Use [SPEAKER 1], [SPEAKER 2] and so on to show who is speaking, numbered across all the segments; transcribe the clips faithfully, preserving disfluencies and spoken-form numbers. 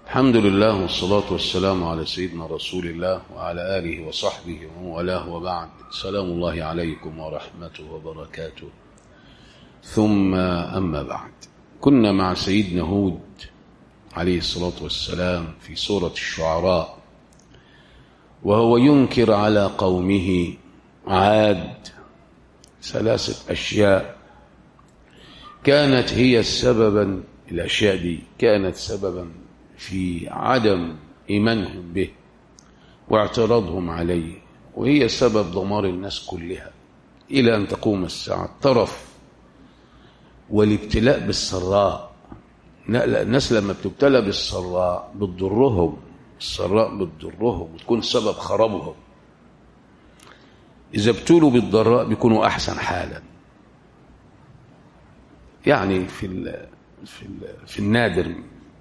[SPEAKER 1] الحمد لله والصلاة والسلام على سيدنا رسول الله وعلى آله وصحبه ومن والاه، وبعد. سلام الله عليكم ورحمته وبركاته. ثم أما بعد، كنا مع سيدنا هود عليه الصلاة والسلام في سورة الشعراء، وهو ينكر على قومه عاد ثلاثة أشياء كانت هي السببا، الأشياء دي كانت سببا في عدم إيمانهم به واعتراضهم عليه، وهي سبب دمار الناس كلها إلى أن تقوم الساعة. الطرف والابتلاء بالسراء. الناس لما بتبتلى بالسراء بتضرهم، السراء بتضرهم وتكون سبب خرابهم. إذا ابتلوا بالضراء بيكونوا أحسن حالا، يعني في ال في ال في النادر،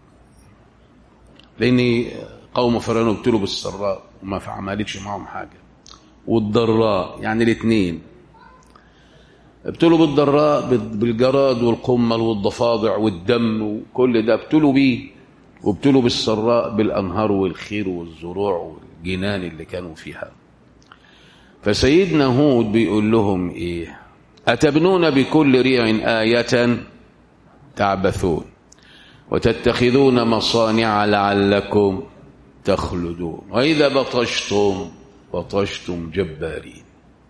[SPEAKER 1] لأن قوم فرعون ابتلوا بالسراء وما عملتش معهم حاجة، والضراء يعني الاثنين. ابتلوا بالضراء بالجراد والقمل والضفادع والدم وكل ده ابتلوا بيه، وابتلوا بالسراء بالأنهار والخير والزروع والجنان اللي كانوا فيها. فسيدنا هود بيقول لهم ايه؟ أتبنون بكل ريع آية تعبثون وتتخذون مصانع لعلكم تخلدون وإذا بطشتم بطشتم جبارين.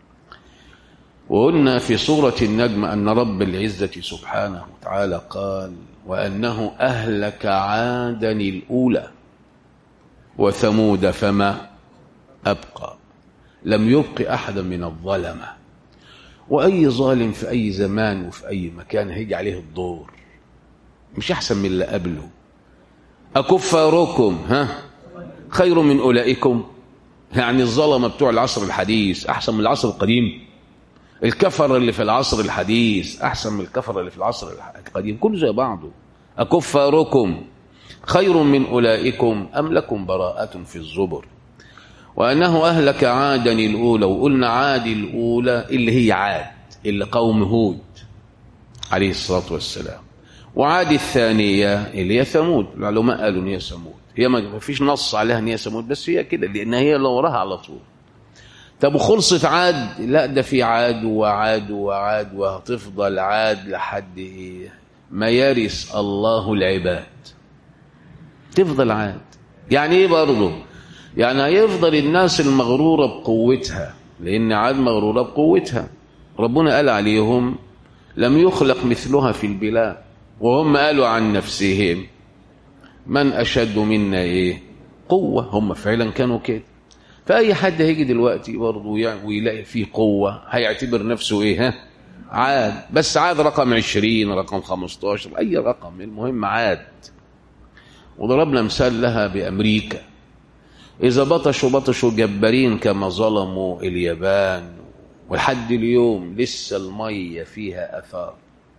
[SPEAKER 1] وقلنا في سورة النجم أن رب العزة سبحانه وتعالى قال: وأنه أهلك عادا الأولى وثمود فما أبقى، لم يبق أحدا من الظلمة. وأي ظالم في أي زمان وفي أي مكان هيجي عليه الدور، مش أحسن من اللي قبله. أكفاركم ها خير من أولئكم؟ يعني الظلمة بتوع العصر الحديث أحسن من العصر القديم؟ الكفر اللي في العصر الحديث أحسن من الكفر اللي في العصر القديم؟ كله زي بعضه. أكفاركم خير من أولئكم أم لكم براءة في الزبر. وأنه أهلك عادا الأولى، وقلنا عاد الأولى اللي هي عاد اللي قوم هود عليه الصلاة والسلام، وعاد الثانية اللي هي ثمود. العلماء قالوا ان هي ثمود، هي ما فيش نص عليها ان هي ثمود، بس هي كده لان هي اللي وراها على طول. طب وخلصت عاد؟ لا، ده في عاد وعاد وعاد، وهتفضل عاد لحد ايه؟ ما يرث الله العباد. تفضل عاد يعني ايه برضه؟ يعني هيفضل الناس المغرورة بقوتها، لان عاد مغرورة بقوتها. ربنا قال عليهم لم يخلق مثلها في البلاد، وهم قالوا عن نفسهم من أشد منا إيه قوة. هم فعلا كانوا كده. فأي حد هيجي دلوقتي برضه ويلاقي فيه قوة هيعتبر نفسه إيه؟ ها عاد. بس عاد رقم عشرين، رقم خمستاشر، أي رقم، المهم عاد. وضربنا مثال لها بأمريكا، إذا بطشوا بطشوا جبارين كما ظلموا اليابان، ولحد اليوم لسه المية فيها أثار،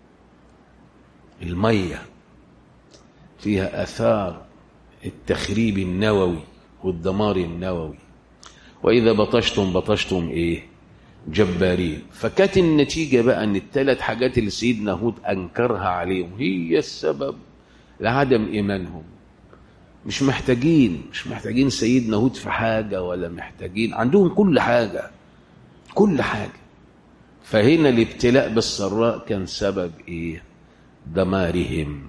[SPEAKER 1] المية فيها أثار التخريب النووي والدمار النووي. وإذا بطشتم بطشتم إيه؟ جبارين. فكانت النتيجة بقى أن الثلاث حاجات اللي سيدنا هود أنكرها عليهم هي السبب لعدم إيمانهم. مش محتاجين مش محتاجين سيدنا هود في حاجة، ولا محتاجين، عندهم كل حاجة كل حاجة. فهنا الابتلاء بالسراء كان سبب إيه؟ دمارهم.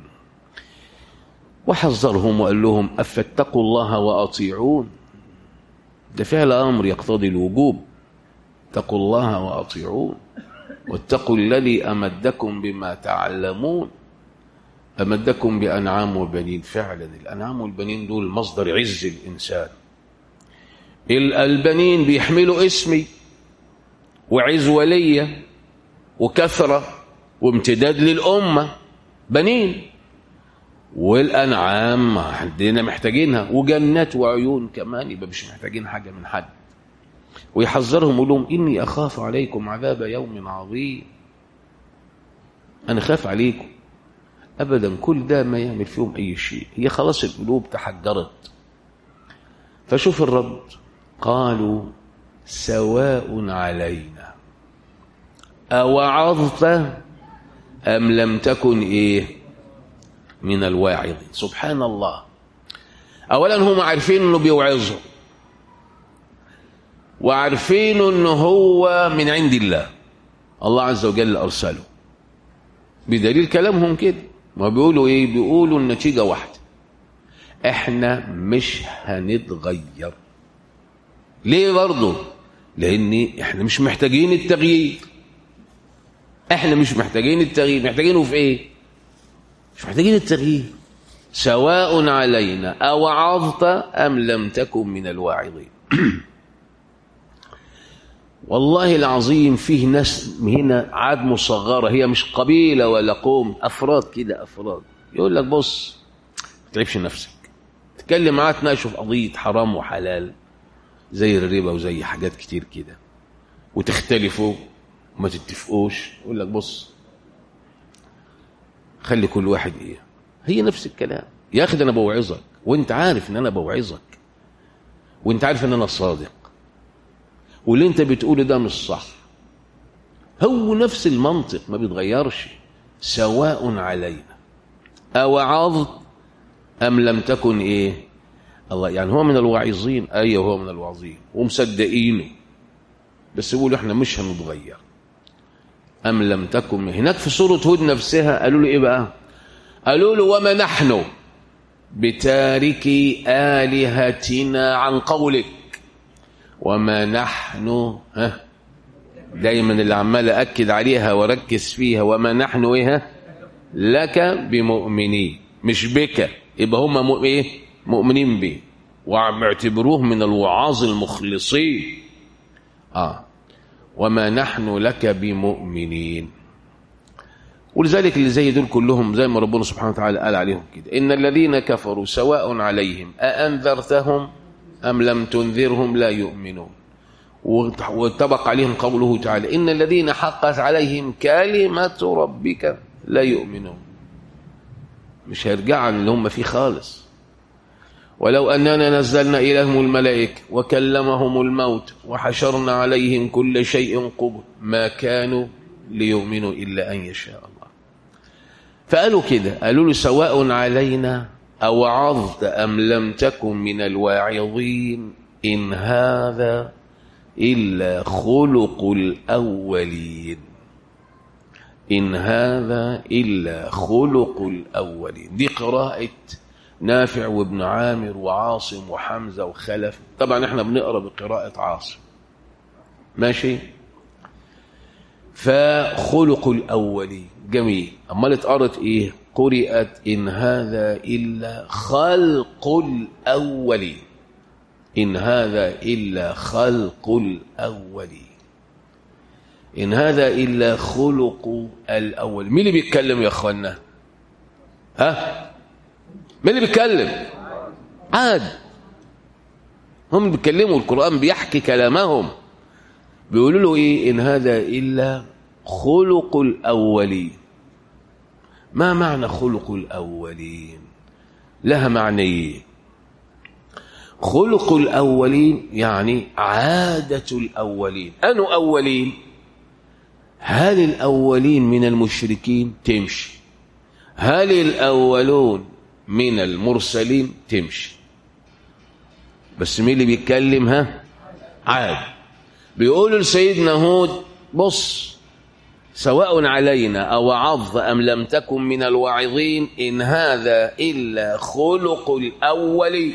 [SPEAKER 1] وحذرهم وقال لهم أفاتقوا الله وأطيعون. ده فعل أمر يقتضي الوجوب. اتقوا الله وأطيعون واتقوا الذي أمدكم بما تعلمون. أمدكم بأنعام وبنين. فعلا الأنعام والبنين دول مصدر عز الإنسان. البنين بيحملوا اسمي وعز ولية وكثرة وامتداد للأمة، بنين. والأنعام عندنا محتاجينها، وجنات وعيون كمان، يبقى مش محتاجين حاجة من حد. ويحذرهم يقول لهم إني أخاف عليكم عذاب يوم عظيم. أنا خاف عليكم. أبدا كل ده ما يعمل فيهم أي شيء، هي خلاص القلوب تحجرت. فشوف الرد، قالوا سواء علينا أوعظت أم لم تكن إيه من الواعظين. سبحان الله. اولا هم عارفين انه بيوعظهم وعارفين انه هو من عند الله، الله عز وجل ارسله، بدليل كلامهم كده. ما بيقولوا ايه؟ بيقولوا النتيجه واحده، احنا مش هنتغير. ليه برضه؟ لان احنا مش محتاجين التغيير. احنا مش محتاجين التغيير. محتاجينه في ايه؟ مش محتاجين التغيير. سواء علينا أوعظت أم لم تكن من الواعظين. والله العظيم فيه ناس هنا عاد مصغرة، هي مش قبيلة ولا قوم، أفراد كده، أفراد يقول لك بص ما تتعبش نفسك، تتكلم معاه تناقشه في قضية حرام وحلال زي الربا وزي حاجات كتير كده، وتختلفوا وما تتفقوش، يقول لك بص خلي كل واحد ايه. هي نفس الكلام يا اخي، ده انا بوعظك وانت عارف ان انا بوعظك وانت عارف ان انا صادق واللي انت بتقوله ده مش صح. هو نفس المنطق ما بيتغيرش. سواء علينا أوعظت أم لم تكن ايه الله، يعني هو من الواعظين، ايوه هو من الواعظين ومصدقينه، بس يقولوا احنا مش هنتغير. أم لم تكن. هناك في سورة هود نفسها قالوا له ايه بقى؟ قالوا له وما نحن بتاركي آلهتنا عن قولك وما نحن، ها دايما اللي عمال أكد عليها وركز فيها، وما نحن ايه لك بمؤمنين، مش بك، يبقى هم ايه مؤمنين به ومعتبروه من الوعاظ المخلصين. اه وما نحن لك بمؤمنين. ولذلك اللي زي دول كلهم زي ما ربنا سبحانه وتعالى قال عليهم كده، إن الذين كفروا سواء عليهم أأنذرتهم أم لم تنذرهم لا يؤمنون. واتبق عليهم قوله تعالى إن الذين حقت عليهم كلمة ربك لا يؤمنون. مش هيرجعوا عن اللي هم فيه خالص. ولو أننا نزلنا إليهم الملائكة وكلمهم الموت وحشرنا عليهم كل شيء قبل ما كانوا ليؤمنوا إلا أن يشاء الله. فقالوا كده، قالوا له سواء علينا أوعظت أم لم تكن من الواعظين إن هذا إلا خلق الأولين. إن هذا إلا خلق الأولين. دي قراءة نافع وابن عامر وعاصم وحمزة وخلف. طبعا احنا بنقرأ بقراءة عاصم، ماشي. فخلق الأولين جميل. أمال اتقرأت إيه؟ قرئت إن هذا إلا خلق الأولين. إن هذا إلا خلق الأولين. إن هذا إلا خلق الأول. مين اللي بيتكلم يا أخوانا؟ ها؟ مين اللي بيتكلم؟ عاد هم اللي بيتكلموا، القرآن بيحكي كلامهم، بيقولوا له إيه؟ إن هذا إلا خلق الأولين. ما معنى خلق الأولين؟ لها معنيين. خلق الأولين يعني عادة الأولين. أنو أولين؟ هل الأولين من المشركين؟ تمشي. هل الأولون من المرسلين؟ تمشي. بس مين اللي بيتكلم؟ ها؟ عاد. بيقولوا لسيدنا هود بص سواء علينا أوعظت أم لم تكن من الواعظين إن هذا إلا خلق الأولين.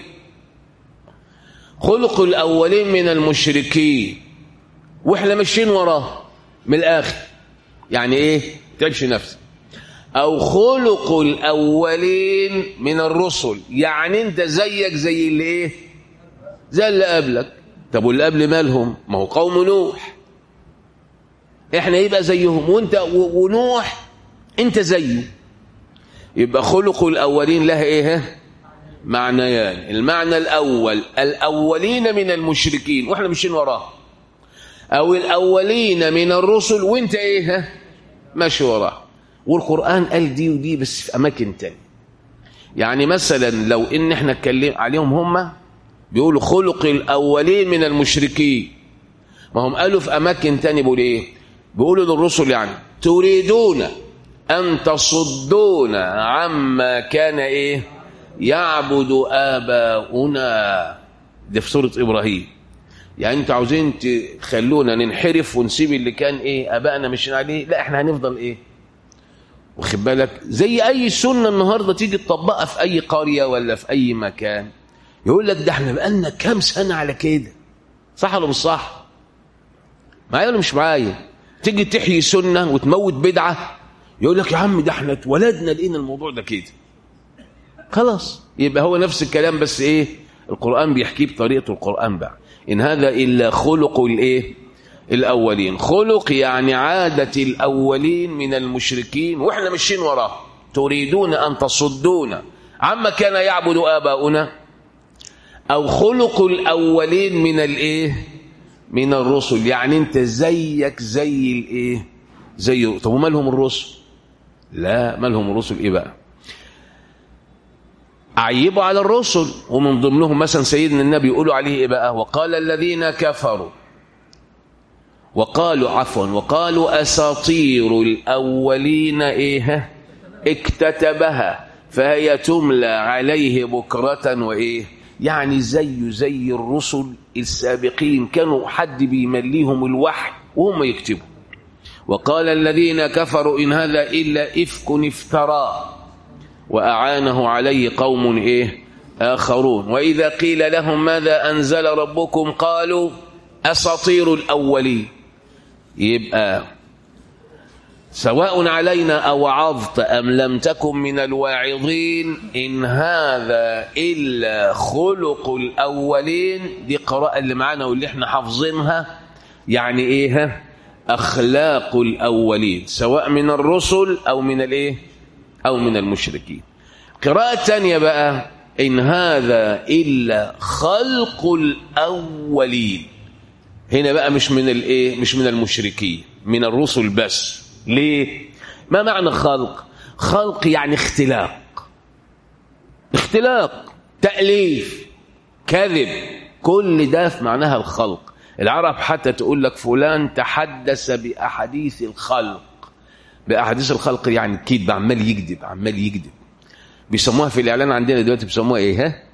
[SPEAKER 1] خلق الأولين من المشركين وإحنا ماشيين وراه من الآخر. يعني إيه؟ تعبش نفسك. أو خلق الأولين من الرسل، يعني أنت زيك زي اللي إيه؟ زي اللي قبلك. طب واللي قبل مالهم؟ ما هو قوم نوح، إحنا يبقى زيهم وأنت ونوح أنت زيه. يبقى خلق الأولين لها إيه؟ معنيان. المعنى الأول الأولين من المشركين وإحنا ماشيين وراه، أو الأولين من الرسل وأنت إيه؟ ماشي وراه. والقرآن قال دي ودي بس في أماكن تانية. يعني مثلا لو إن إحنا اتكلم عليهم هم بيقولوا خلق الأولين من المشركين، ما هم قالوا في أماكن تانية بيقولوا إيه؟ بيقولوا للرسل يعني تريدون أن تصدونا عما كان إيه يعبد آباؤنا، ده في سورة إبراهيم. يعني انتوا عاوزين تخلونا ننحرف ونسيب اللي كان ايه ابائنا مشين عليه؟ لا، احنا هنفضل ايه؟ واخد بالك؟ زي اي سنه النهارده تيجي تطبقها في اي قريه ولا في اي مكان، يقول لك ده احنا بقالنا كام سنه على كده. صح ولا مش صح؟ معايا ولا مش معايا؟ تيجي تحيي سنه وتموت بدعه، يقول لك يا عم ده احنا اتولدنا لقينا الموضوع ده كده. خلاص، يبقى هو نفس الكلام، بس ايه؟ القرآن بيحكيه بطريقه القرآن بقى. إن هذا إلا خلق الإيه؟ الأولين. خلق يعني عادة الأولين من المشركين، وإحنا ماشيين وراه. تريدون أن تصدونا عما كان يعبد آباؤنا، أو خلق الأولين من الإيه؟ من الرسل. يعني أنت زيك زي الإيه؟ زي. طب وما لهم الرسل؟ لا، ما لهم الرسل إيه بقى؟ عيبوا على الرسل، ومن ضمنهم مثلا سيدنا النبي يقولوا عليه ايه بقى؟ وقال الذين كفروا وقالوا عفوا وقالوا اساطير الاولين ايه اكتتبها فهي تملى عليه بكرة وايه. يعني زي زي الرسل السابقين، كانوا حد بيمليهم الوحي وهم يكتبوا. وقال الذين كفروا إن هذا إلا إفك افتراه وأعانه عليه قوم إيه آخرون. وإذا قيل لهم ماذا أنزل ربكم قالوا أساطير الأولين. يبقى سواء علينا أوعظت أم لم تكن من الواعظين، إن هذا إلا خلق الأولين. دي قراءة اللي معانا واللي احنا حافظينها. يعني إيه؟ أخلاق الأولين، سواء من الرسل أو من الإيه أو من المشركين. قراءة تانية بقى، إن هذا إلا خلق الأولين. هنا بقى مش من الإيه مش من المشركين، من الرسل بس. ليه؟ ما معنى خلق؟ خلق يعني اختلاق، اختلاق، تأليف، كذب، كل ده في معناها الخلق. العرب حتى تقول لك فلان تحدث بأحاديث الخلق. بأحاديث الخلق يعني كذب، عمال يكذب عمال يكذب. بيسموها في الإعلان عندنا دلوقتي بيسموها إيه؟ ها؟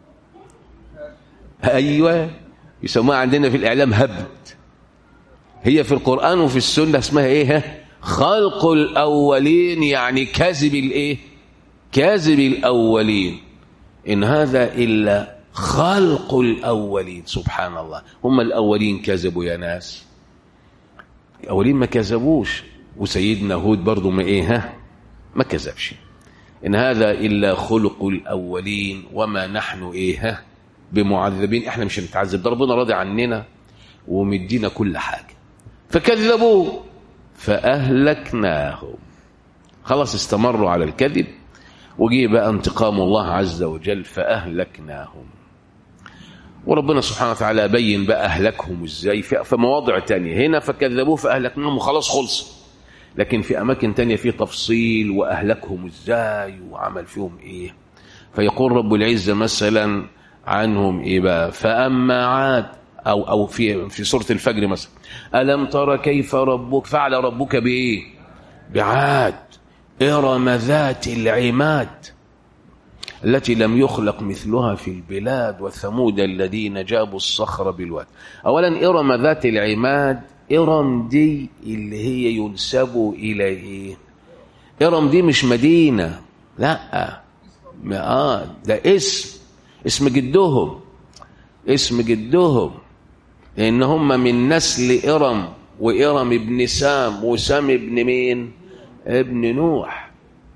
[SPEAKER 1] أيوة، بيسموها عندنا في الإعلام هبد. هي في القرآن وفي السنة اسمها إيه؟ ها؟ خلق الأولين، يعني كذب الإيه؟ كذب الأولين. إن هذا إلا خلق الأولين. سبحان الله، هم الأولين كذبوا يا ناس؟ الأولين ما كذبوش. وسيدنا هود برضو ما إيه؟ ها؟ ما كذبش. إن هذا إلا خلق الأولين وما نحن إيه؟ ها؟ بمعذبين. إحنا مش هنتعذب، ده ربنا راضي عننا ومدينا كل حاجة. فكذبوه فأهلكناهم. خلاص استمروا على الكذب، وجيه بقى انتقام الله عز وجل فأهلكناهم. وربنا سبحانه وتعالى بين بقى أهلكهم إزاي في مواضع تانية. هنا فكذبوه فأهلكناهم وخلاص خلص. لكن في أماكن تانية في تفصيل وأهلكهم إزاي وعمل فيهم إيه. فيقول رب العزة مثلا عنهم إيه بقى؟ فأما عاد، أو أو في في سورة الفجر مثلا، ألم ترى كيف ربك فعل ربك بإيه؟ بعاد إرم ذات العماد التي لم يخلق مثلها في البلاد وثمود الذين جابوا الصخر بالواد. أولا إرم ذات العماد، إرم دي اللي هي ينسب إلى إيه؟ إرم دي مش مدينة، لا، آه ده اسم اسم جدهم اسم جدهم لأن هم من نسل إرم، وإرم ابن سام، وسام ابن مين؟ ابن نوح.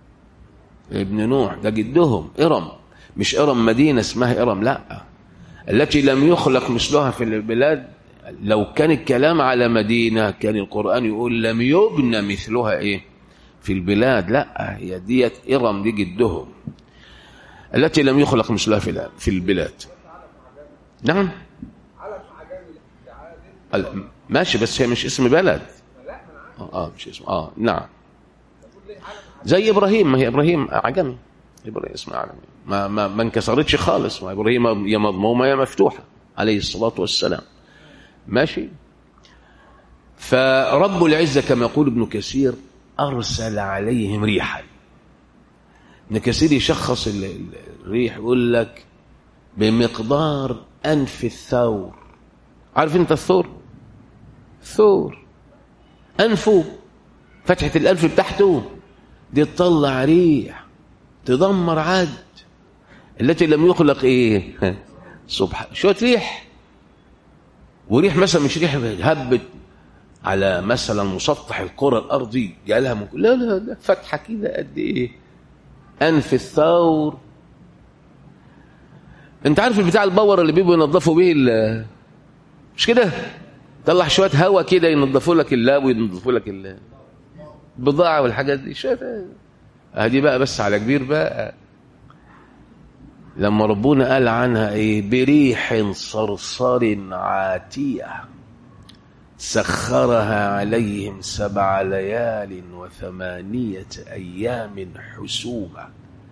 [SPEAKER 1] ابن نوح ده جدهم إرم، مش إرم مدينة اسمها إرم، لا، التي لم يخلق مثلها في البلاد. لو كان الكلام على مدينة كان القرآن يقول لم يبنى مثلها إيه في البلاد. لا، هي ديت إرم دي جدهم التي لم يخلق مثلها في في البلاد. نعم ماشي، بس هي مش اسم بلد. اه مش اسم اه نعم. زي ابراهيم، ما هي ابراهيم عجمي، ابراهيم اسمه عجمي، ما ما ما انكسرتش خالص. ما ابراهيم يا مضمومه يا مفتوحه عليه الصلاه والسلام. ماشي. فرب العزه كما يقول ابن كثير ارسل عليهم ريحا. ابن كثير يشخص الريح يقول لك بمقدار أنف الثور. عارف انت الثور؟ الثور أنفه فتحة الأنف بتاعته دي تطلع ريح تدمر عاد التي لم يخلق ايه سبحان شوية ريح. وريح مثلا مش ريح هبت على مثلا مسطح الكرة الأرضي جالها من... لا لا لا فتحة كده قد ايه أنف الثور. انت عارف البتاع الباور اللي بيبقوا ينظفوا به ال... مش كده طلع شوية هوا كده ينظفوا لك اللاب وينظفوا لك البضاعة والحاجات دي شوية هدي بقى بس على كبير بقى. لما ربنا قال عنها ايه بريح صرصر عاتية سخرها عليهم سبع ليال وثمانية أيام حسوما.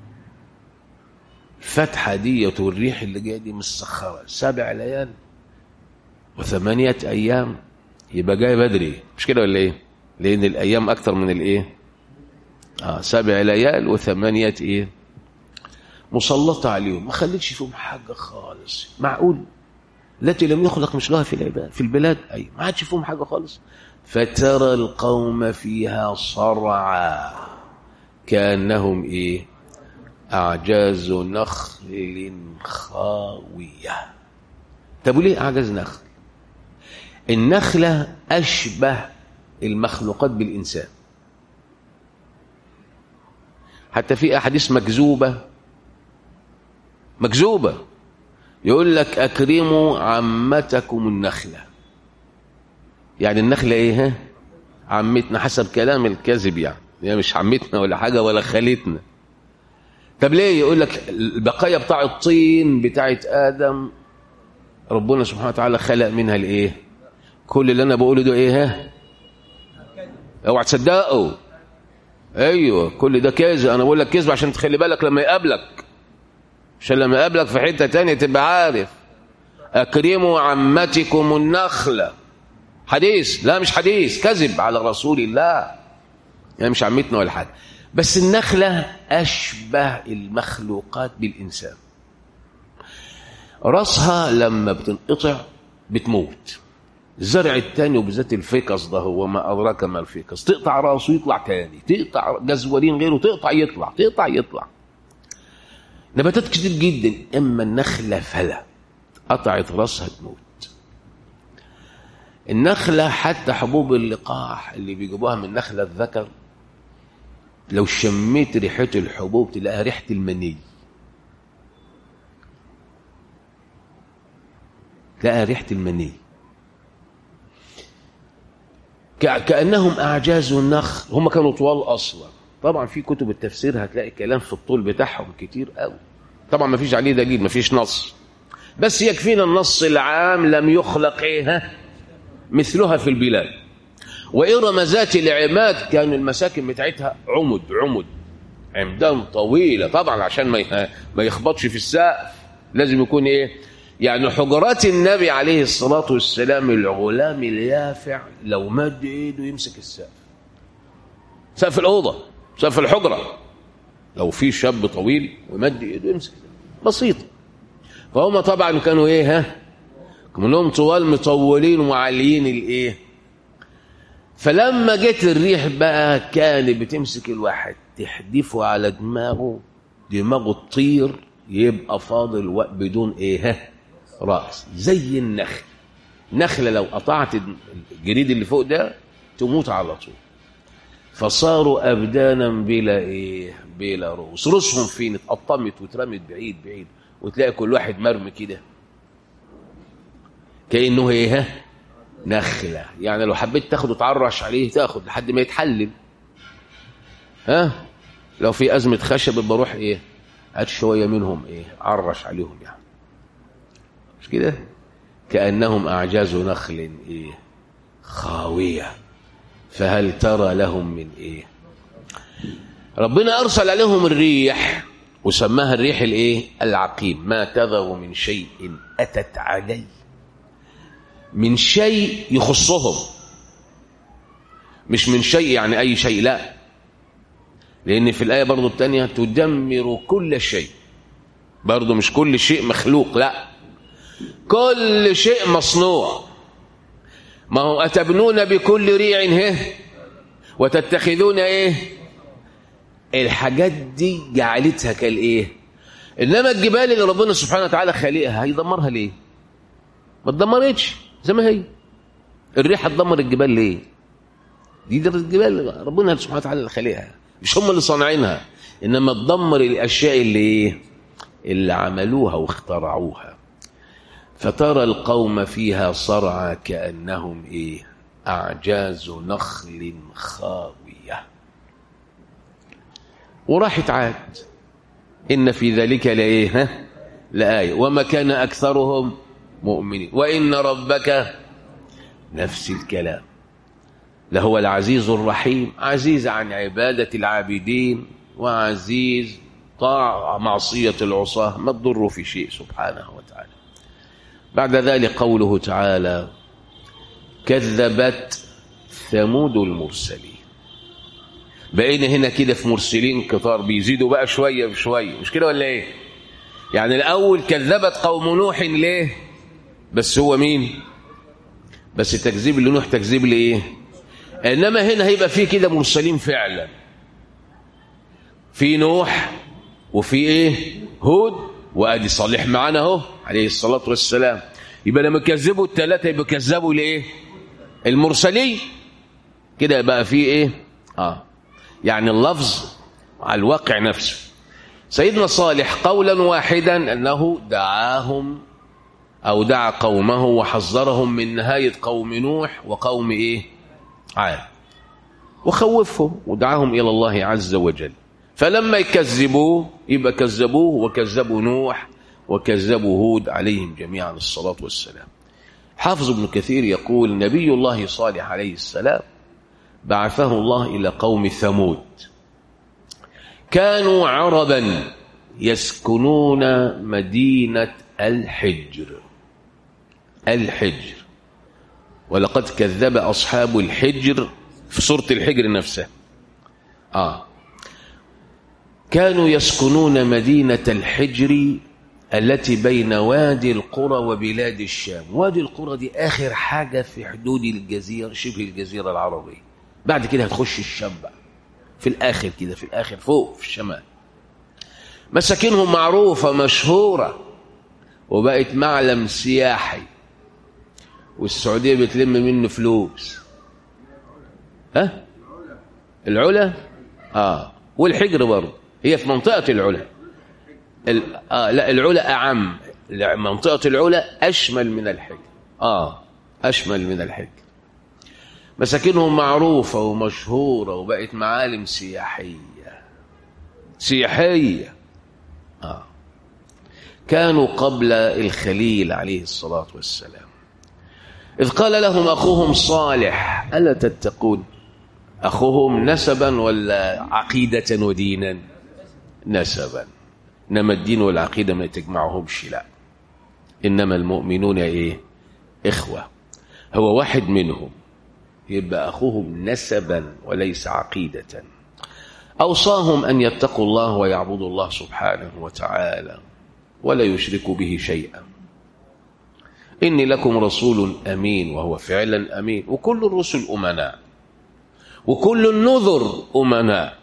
[SPEAKER 1] الفتحة دي والريح اللي جاية دي مسخرة سبع ليال وثمانية أيام يبقى جاي بدري مش كده ولا ايه؟ لأن الأيام أكتر من الايه؟ آه سبع ليال وثمانية ايه؟ مسلطة عليهم ما خليتش فيهم حاجة خالص. معقول التي لم يخلق مثلها في العباد في البلاد أي ما عادش فيهم حاجة خالص. فترى القوم فيها صرعى كأنهم إيه أعجاز نخل خاوية. طب ليه أعجاز نخل؟ النخلة أشبه المخلوقات بالإنسان. حتى في أحاديث مكذوبة مكذوبة يقول لك أكرموا عمتكم النخلة. يعني النخلة إيه ها؟ عمتنا حسب كلام الكذب يعني هي مش عمتنا ولا حاجة ولا خالتنا. طب ليه؟ يقول لك البقايا بتاع الطين بتاعت آدم ربنا سبحانه وتعالى خلق منها الإيه؟ كل اللي أنا بقوله ده إيه ها؟ اوعى تصدقوا. أيوة كل ده كذب. أنا بقول لك كذب عشان تخلي بالك لما يقابلك عشان لما يقابلك في حتة تانية تبقى عارف. أكرموا عمتكم النخلة حديث لا مش حديث كذب على رسول الله يعني مش عمتنا ولا حاجة. بس النخلة أشبه المخلوقات بالإنسان. رأسها لما بتنقطع بتموت. الزرع التاني وبالذات الفيكس ده هو ما أدراك ما الفيكس تقطع رأسه يطلع تاني تقطع جزورين غيره تقطع يطلع تقطع يطلع. نباتات كتير جدا. اما النخله فلا قطعت راسها تموت. النخله حتى حبوب اللقاح اللي بيجيبوها من نخله الذكر لو شميت ريحه الحبوب تلاقيها ريحه المني. تلاقيها ريحه المني كأنهم أعجاز النخل. هم كانوا طوال أصلا. طبعا في كتب التفسير هتلاقي كلام في الطول بتاعهم كتير قوي. طبعا ما فيش عليه دليل ما فيش نص بس يكفينا النص العام لم يخلق ايه مثلها في البلاد. وإرم ذات العماد كان المساكن بتاعتها عمد عمد عمدان طويلة طبعا عشان ما ما يخبطش في السقف لازم يكون ايه يعني. حجرات النبي عليه الصلاة والسلام الغلام اليافع لو مد ايده يمسك السقف سقف الأوضة سقف الحجرة لو في شاب طويل ومد ايده يمسك بسيط. فهم طبعا كانوا ايه ها كلهم طوال مطولين ومعليين الايه. فلما جت الريح بقى كانت بتمسك الواحد تحدفه على دماغه دماغه تطير يبقى فاضل وقت بدون ايه ها راس زي النخل. نخله لو قطعت الجريد اللي فوق ده تموت على طول. فصاروا أبدانا بلا إيه بلا رؤوس. رؤوسهم فين اتقطمت واترمت بعيد بعيد وتلاقي كل واحد مرمي كده كأنه ايه نخلة. يعني لو حبيت تاخده تعرش عليه تاخد لحد ما يتحلل. ها لو في أزمة خشب بروح ايه هات شوية منهم ايه عرش عليهم يعني مش كده. كأنهم أعجاز نخل ايه خاوية فهل ترى لهم من ايه. ربنا أرسل عليهم الريح وسماها الريح الايه العقيم. ما تذر من شيء أتت عليه من شيء يخصهم مش من شيء يعني أي شيء لا لأن في الآية برضو الثانية تدمر كل شيء، برضو مش كل شيء مخلوق، لا كل شيء مصنوع. ما هو أتبنون بكل ريع هه وتتخذون ايه، الحاجات دي جعلتها كالايه. انما الجبال اللي ربنا سبحانه وتعالى خالقها هيدمرها ليه؟ ما اتدمرتش زي ما هي. الريح هتدمر الجبال ليه؟ دي در الجبال ربنا سبحانه وتعالى اللي خالقها، مش هم اللي صانعينها. انما تدمر الاشياء اللي ايه، اللي عملوها واخترعوها. فترى القوم فيها صرعى كأنهم ايه، أعجاز نخل خاوية. وراحت عاد. إن في ذلك لإيه لآية وما كان أكثرهم مؤمنين وإن ربك نفس الكلام لهو العزيز الرحيم، عزيز عن عبادة العابدين وعزيز طاع معصية العصاة، ما تضر في شيء سبحانه وتعالى. بعد ذلك قوله تعالى كذبت ثمود المرسلين. بقينا هنا كده في مرسلين كتار بيزيدوا بقى شوية بشوية، مش كده ولا ايه؟ يعني الأول كذبت قوم نوح ليه؟ بس هو مين؟ بس تكذيب لنوح تكذيب لإيه؟ إنما هنا هيبقى فيه كده مرسلين فعلا، في نوح وفي إيه؟ هود، وأدي صالح معانا أهو عليه الصلاة والسلام. يبقى لما كذبوا الثلاثة يبقى كذبوا لإيه؟ المرسلين. كده بقى فيه إيه؟ آه يعني اللفظ على الواقع نفسه. سيدنا صالح قولا واحدا أنه دعاهم أو دعا قومه وحذرهم من نهاية قوم نوح وقوم إيه؟ عاد، وخوفهم ودعاهم إلى الله عز وجل. فلما يكذبوه يبقى كذبوه وكذبوا نوح وكذبوا هود عليهم جميعا الصلاة والسلام. حافظ ابن كثير يقول نبي الله صالح عليه السلام بعثه الله إلى قوم ثمود، كانوا عربا يسكنون مدينة الحجر. الحجر، ولقد كذب أصحاب الحجر في سورة الحجر نفسها. آه. كانوا يسكنون مدينة الحجر التي بين وادي القرى وبلاد الشام. وادي القرى دي آخر حاجة في حدود الجزيرة، شبه الجزيرة العربية. بعد كده هتخش الشام بقى في الآخر كده، في الآخر فوق في الشمال. مساكنهم معروفة مشهورة وبقت معلم سياحي، والسعودية بتلم منه فلوس. ها؟ العلا؟ آه. والحجر برضه هي في منطقة العلا. ال... آه لا العلا أعم، منطقة العلا أشمل من الحجر. آه أشمل من الحجر. مساكنهم معروفة ومشهورة وبقت معالم سياحية سياحية. آه. كانوا قبل الخليل عليه الصلاة والسلام، إذ قال لهم أخوهم صالح ألا تتقون. أخوهم نسبا ولا عقيدة ودينا؟ نسبا. إنما الدين والعقيدة ما تجمعهمش، لا، إنما المؤمنون إيه؟ إخوة. هو واحد منهم يبقى أخوهم نسبا وليس عقيدة. أوصاهم أن يتقوا الله ويعبدوا الله سبحانه وتعالى ولا يشركوا به شيئا. إني لكم رسول أمين، وهو فعلا أمين. وكل الرسل أمناء، وكل النذر أمناء،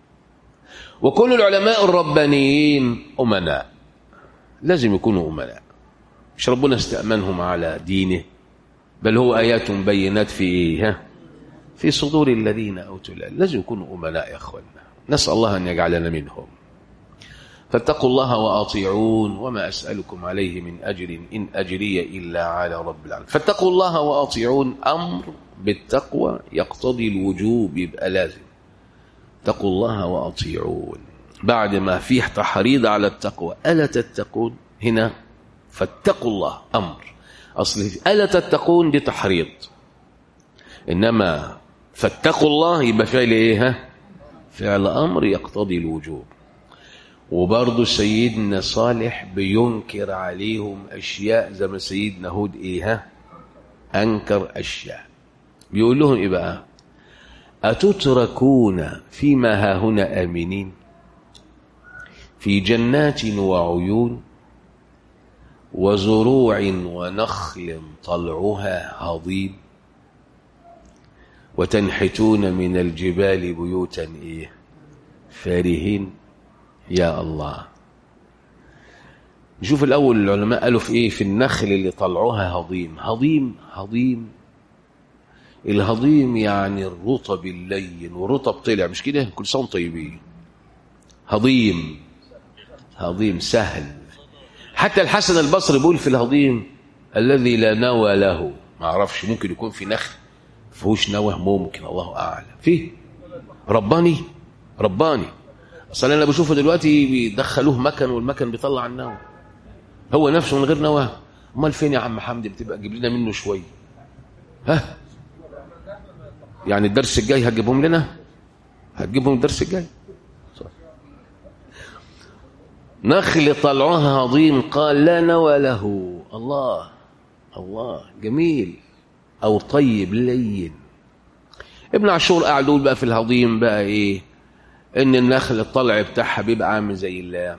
[SPEAKER 1] وكل العلماء الربانيين أمناء. لازم يكونوا أمناء، مش ربنا استأمنهم على دينه، بل هو آيات بينات في إيه؟ في صدور الذين أوتوا العلم. لازم يكونوا أمناء يا أخوانا، نسأل الله أن يجعلنا منهم. فاتقوا الله وأطيعون وما أسألكم عليه من أجر إن أجري إلا على رب العالمين. فاتقوا الله وأطيعون، أمر بالتقوى يقتضي الوجوب، يبقى لازم اتقوا الله وأطيعون. بعد ما فيه تحريض على التقوى ألا تتقون، هنا فاتقوا الله أمر. أصل ألا تتقون دي تحريض، إنما فاتقوا الله يبقى فعل إيه؟ فعل أمر يقتضي الوجوب. وبرضه سيدنا صالح بينكر عليهم أشياء زي ما سيدنا هود إيه؟ أنكر أشياء. بيقول لهم إيه بقى؟ أتتركون فيما هاهنا آمنين في جنات وعيون وزروع ونخل طلعها هضيم وتنحتون من الجبال بيوتا إيه فارهين. يا الله. نشوف الأول العلماء قالوا في إيه في النخل اللي طلعوها هضيم. هضيم هضيم الهضيم يعني الرطب اللين، والرطب طلع مش كده؟ كل سنة طيبين. هضيم هضيم سهل. حتى الحسن البصري بيقول في الهضيم الذي لا نوى له. ما اعرفش، ممكن يكون في نخل فيهوش نوى، ممكن، الله اعلم. فيه رباني رباني اصلا انا بشوفه دلوقتي بيدخلوه مكن والمكن بيطلع النوى هو نفسه من غير نوى. امال فين يا عم حمدي؟ بتبقى تجيب لنا منه شويه. ها يعني الدرس الجاي هتجيبهم لنا؟ هتجيبهم الدرس الجاي. نخل طلعها هضيم قال لا نوى له. الله الله جميل او طيب لين. ابن عاشور قاعد يقول بقى في الهضيم بقى ايه؟ ان النخل الطلع بتاعها بيبقى عامل زي ال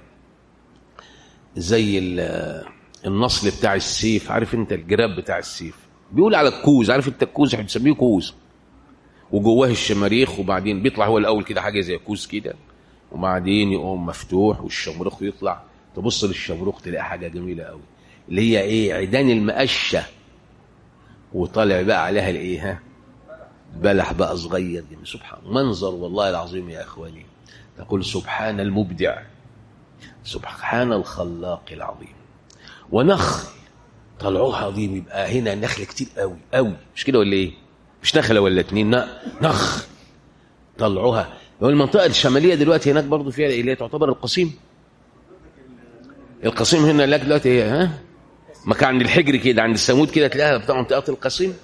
[SPEAKER 1] زي ال النصل بتاع السيف. عارف انت الجراب بتاع السيف؟ بيقول على الكوز. عارف انت الكوز؟ احنا بنسميه كوز، وجواه الشماريخ، وبعدين بيطلع هو الاول كده حاجه زي كوز كده، وبعدين يقوم مفتوح والشمروخ يطلع. تبص للشمروخ تلاقي حاجه جميله قوي اللي هي ايه؟ عيدان المقشه، وطالع بقى عليها الايه؟ ها بلح بقى صغير. سبحان منظر والله العظيم يا اخواني. تقول سبحان المبدع، سبحان الخلاق العظيم. ونخل طلعوها عظيم. يبقى هنا نخل كتير قوي قوي، مش كده ولا ايه؟ مش نخله ولا اتنين، لا نخل طلعوها. المنطقه الشماليه دلوقتي هناك برضو فيها اللي تعتبر القصيم. القصيم هنا لك دلوقتي هي ها مكان عند الحجر كده، عند السمود كده تلاقيها بتاع منطقه القصيم.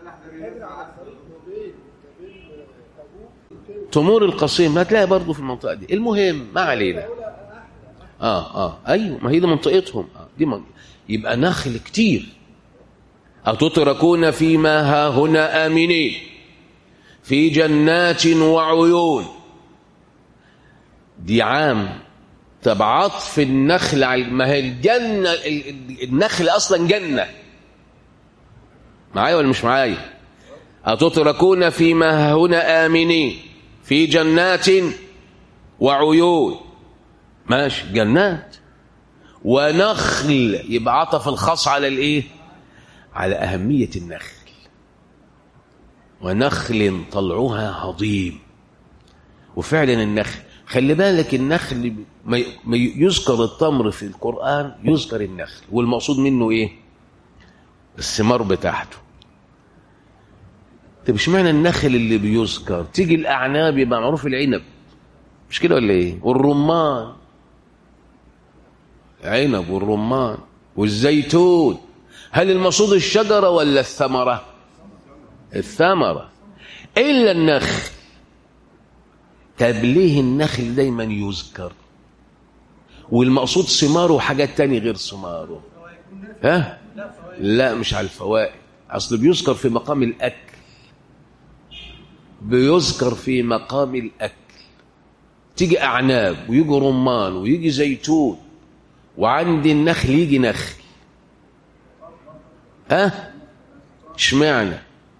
[SPEAKER 1] تمور القصيم هتلاقيها برضو في المنطقه دي. المهم ما علينا. اه اه ايوه ما هي دي منطقتهم. آه دي من... يبقى نخل كتير. أتتركون فيما هاهنا آمنين في جنات وعيون. دي عام. طب عطف النخل على ما هي الجنة، النخل أصلا جنة. معايا ولا مش معايا؟ أتتركون فيما هاهنا آمنين في جنات وعيون. ماشي جنات ونخل. يبقى عطف الخاص على الايه؟ على أهمية النخل. ونخل طلعها هضيم. وفعلا النخل، خلي بالك النخل ما يذكر التمر في القرآن، يذكر النخل، والمقصود منه ايه؟ الثمار بتاعته. طب اشمعنى النخل اللي بيذكر؟ تيجي الأعناب يبقى معروف العنب، مش كده ولا ايه؟ والرمان عنب والرمان والزيتون. هل المقصود الشجرة ولا الثمرة؟ الثمرة. إلا النخل. طب ليه النخل دايما يذكر والمقصود ثماره وحاجات تانية غير ثماره؟ ها؟ لا مش على الفوائد. أصل بيذكر في مقام الأكل. بيذكر في مقام الأكل. تيجي أعناب ويجي رمان ويجي زيتون، وعند النخل يجي نخل. ها؟ اشمعنى؟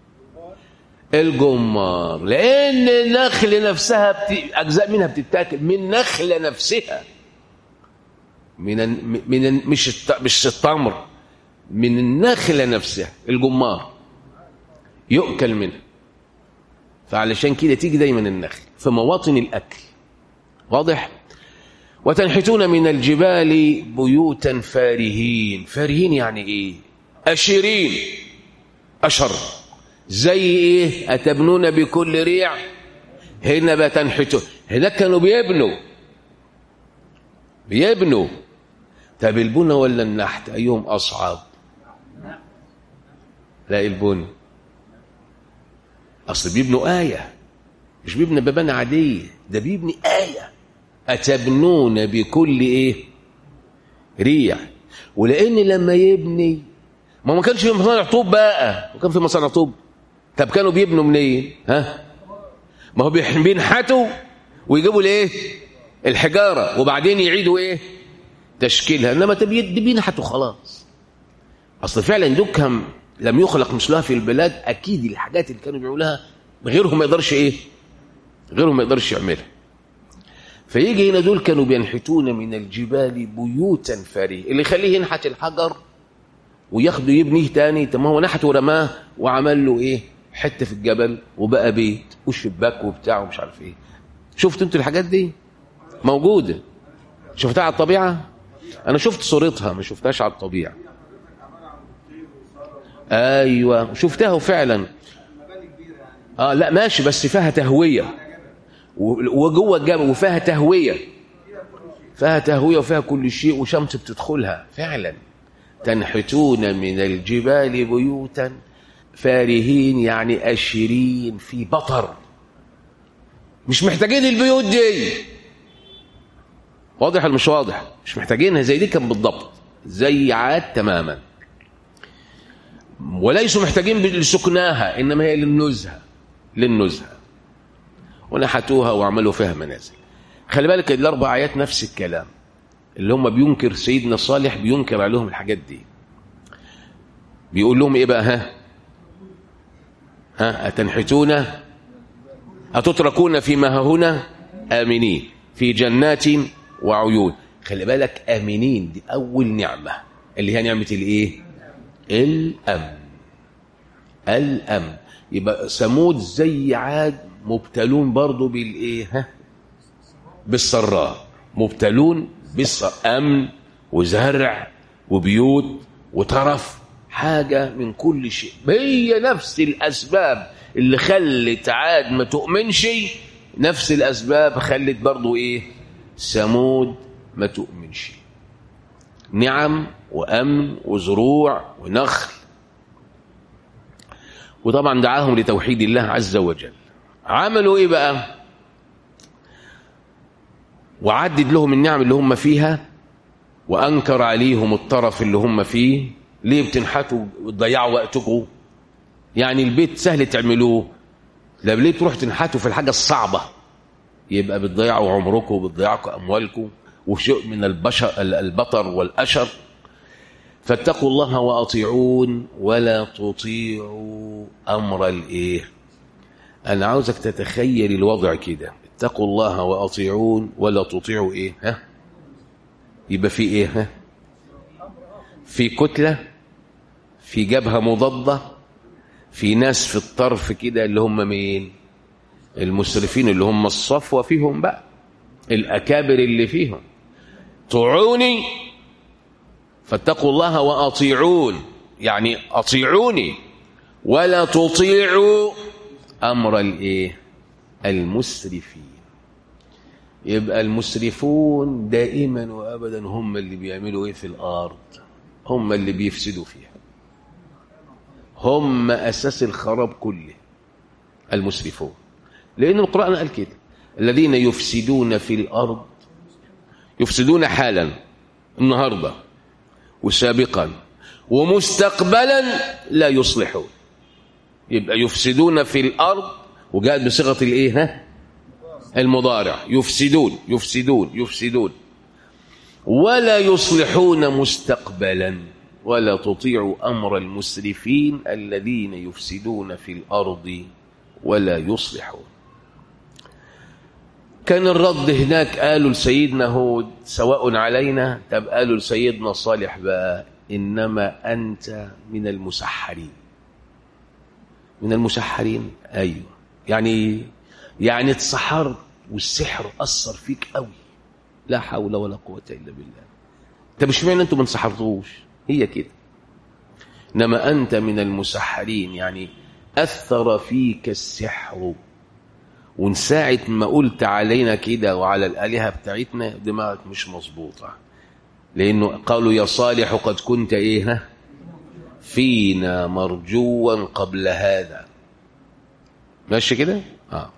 [SPEAKER 1] الجمار. لأن النخل نفسها بت... أجزاء منها بتتاكل من نخلة نفسها. من من مش الت... مش التمر، من النخلة نفسها الجمار يؤكل منها. فعلشان كده تيجي دايما النخل في مواطن الأكل. واضح؟ وتنحتون من الجبال بيوتا فارهين. فارهين يعني ايه؟ أشرين. أشر زي ايه؟ أتبنون بكل ريع. هنا بتنحتون. هناك كانوا بيبنوا بيبنوا. طب البنى ولا النحت أيهم أصعب؟ لا البنى. أصل بيبنوا آية، مش بيبنى ببنى عادية، ده بيبني آية. أتبنون بكل إيه؟ ريع. ولأن لما يبني ما ما كانش في مصانع طوب بقى، وكان في مصانع طوب. طب كانوا بيبنوا منين؟ ها؟ ما هو بينحتوا ويجيبوا الايه الحجاره وبعدين يعيدوا ايه تشكيلها، انما تبي بينحتوا خلاص. اصل فعلا دكهم لم يخلق مثلها في البلاد، اكيد الحاجات اللي كانوا بيعملوها غيرهم ما يقدرش ايه غيرهم ما يقدرش يعملها. فيجي هنا دول كانوا بينحتون من الجبال بيوتا فارهة، اللي يخليه ينحت الحجر وياخده يبنيه تاني، طب ما هو نحت ورماه وعمل له ايه حته في الجبل وبقى بيت وشباك وبتاع ومش عارف ايه. شفتوا انتوا الحاجات دي موجوده؟ شفتها على الطبيعه؟ انا شفت صورتها ما شفتهاش على الطبيعه. ايوه شفتها فعلا. اه لا ماشي، بس فيها تهويه وجوه الجبل وفيها تهويه فيها تهويه وفيها كل شيء وشمس بتدخلها فعلا. تنحتون من الجبال بيوتا فارهين يعني أشرين في بطر، مش محتاجين البيوت دي. واضح ولا مش واضح؟ مش محتاجينها. زي دي كان بالضبط زي عاد تماما، وليسوا محتاجين لسكناها، انما هي للنزهه للنزهه ونحتوها وعملوا فيها منازل. خلي بالك الاربع ايات نفس الكلام، اللي هم بينكر سيدنا صالح بينكر عليهم الحاجات دي. بيقول لهم ايه بقى؟ ها ها أتنحتون أتتركون فيما هنا آمنين في جنات وعيون. خلي بالك آمنين دي أول نعمة، اللي هي نعمة الإيه؟ الأمن. الأمن. يبقى ثمود زي عاد مبتلون برضو بالإيه؟ ها بالسراء، مبتلون بالسراء، أمن وزرع وبيوت وترف، حاجة من كل شيء. هي نفس الأسباب اللي خلت عاد ما تؤمنش، نفس الأسباب خلت برضو إيه ثمود ما تؤمنش. نعم وأمن وزروع ونخل. وطبعا دعاهم لتوحيد الله عز وجل. عملوا إيه بقى؟ وعدد لهم النعم اللي هم فيها وأنكر عليهم الطرف اللي هم فيه. ليه بتنحتوا وتضيعوا وقتكم؟ يعني البيت سهل تعملوه، لا ليه تروح تنحتوا في الحاجة الصعبة؟ يبقى بتضيعوا عمركم وبتضيعوا أموالكم وشيء من البشر البطر والأشر. فاتقوا الله وأطيعون ولا تطيعوا أمر الإيه. أنا عاوزك تتخيل الوضع كده، اتقوا الله وأطيعون ولا تطيعوا إيه. ها يبقى في إيه؟ ها في كتلة، في جبهة مضادة، في ناس في الطرف كده اللي هم مين؟ المسرفين، اللي هم الصفوة فيهم بقى، الأكابر اللي فيهم. طيعوني فاتقوا الله وأطيعون، يعني أطيعوني ولا تطيعوا أمر الإيه؟ المسرفين. يبقى المسرفون دائما وأبدا هم اللي بيعملوا إيه في الأرض؟ هم اللي بيفسدوا فيها، هم أساس الخراب كله المسرفون. لأن القرآن قال كده: الذين يفسدون في الأرض، يفسدون حالا النهاردة وسابقا ومستقبلا لا يصلحون. يبقى يفسدون في الأرض وجاءت بصيغة الإيه؟ ها المضارع، يفسدون يفسدون يفسدون ولا يصلحون مستقبلا. ولا تطيعوا أمر المسرفين الذين يفسدون في الأرض ولا يصلحون. كان الرد هناك قالوا لسيدنا هود سواء علينا، طب قالوا لسيدنا صالح بقى إنما أنت من المسحرين. من المسحرين، أيوه. يعني يعني اتسحرت والسحر أثر فيك قوي، لا حول ولا قوة إلا بالله. طب مش معنى أنتم ما انسحرتوش؟ هي كده. إنما أنت من المسحرين، يعني أثر فيك السحر، ومن ساعة ما قلت علينا كده وعلى الآلهة بتاعتنا دماغك مش مظبوطة. لأنه قالوا يا صالح قد كنت إيه فينا مرجوا قبل هذا. ماشي كده؟ آه.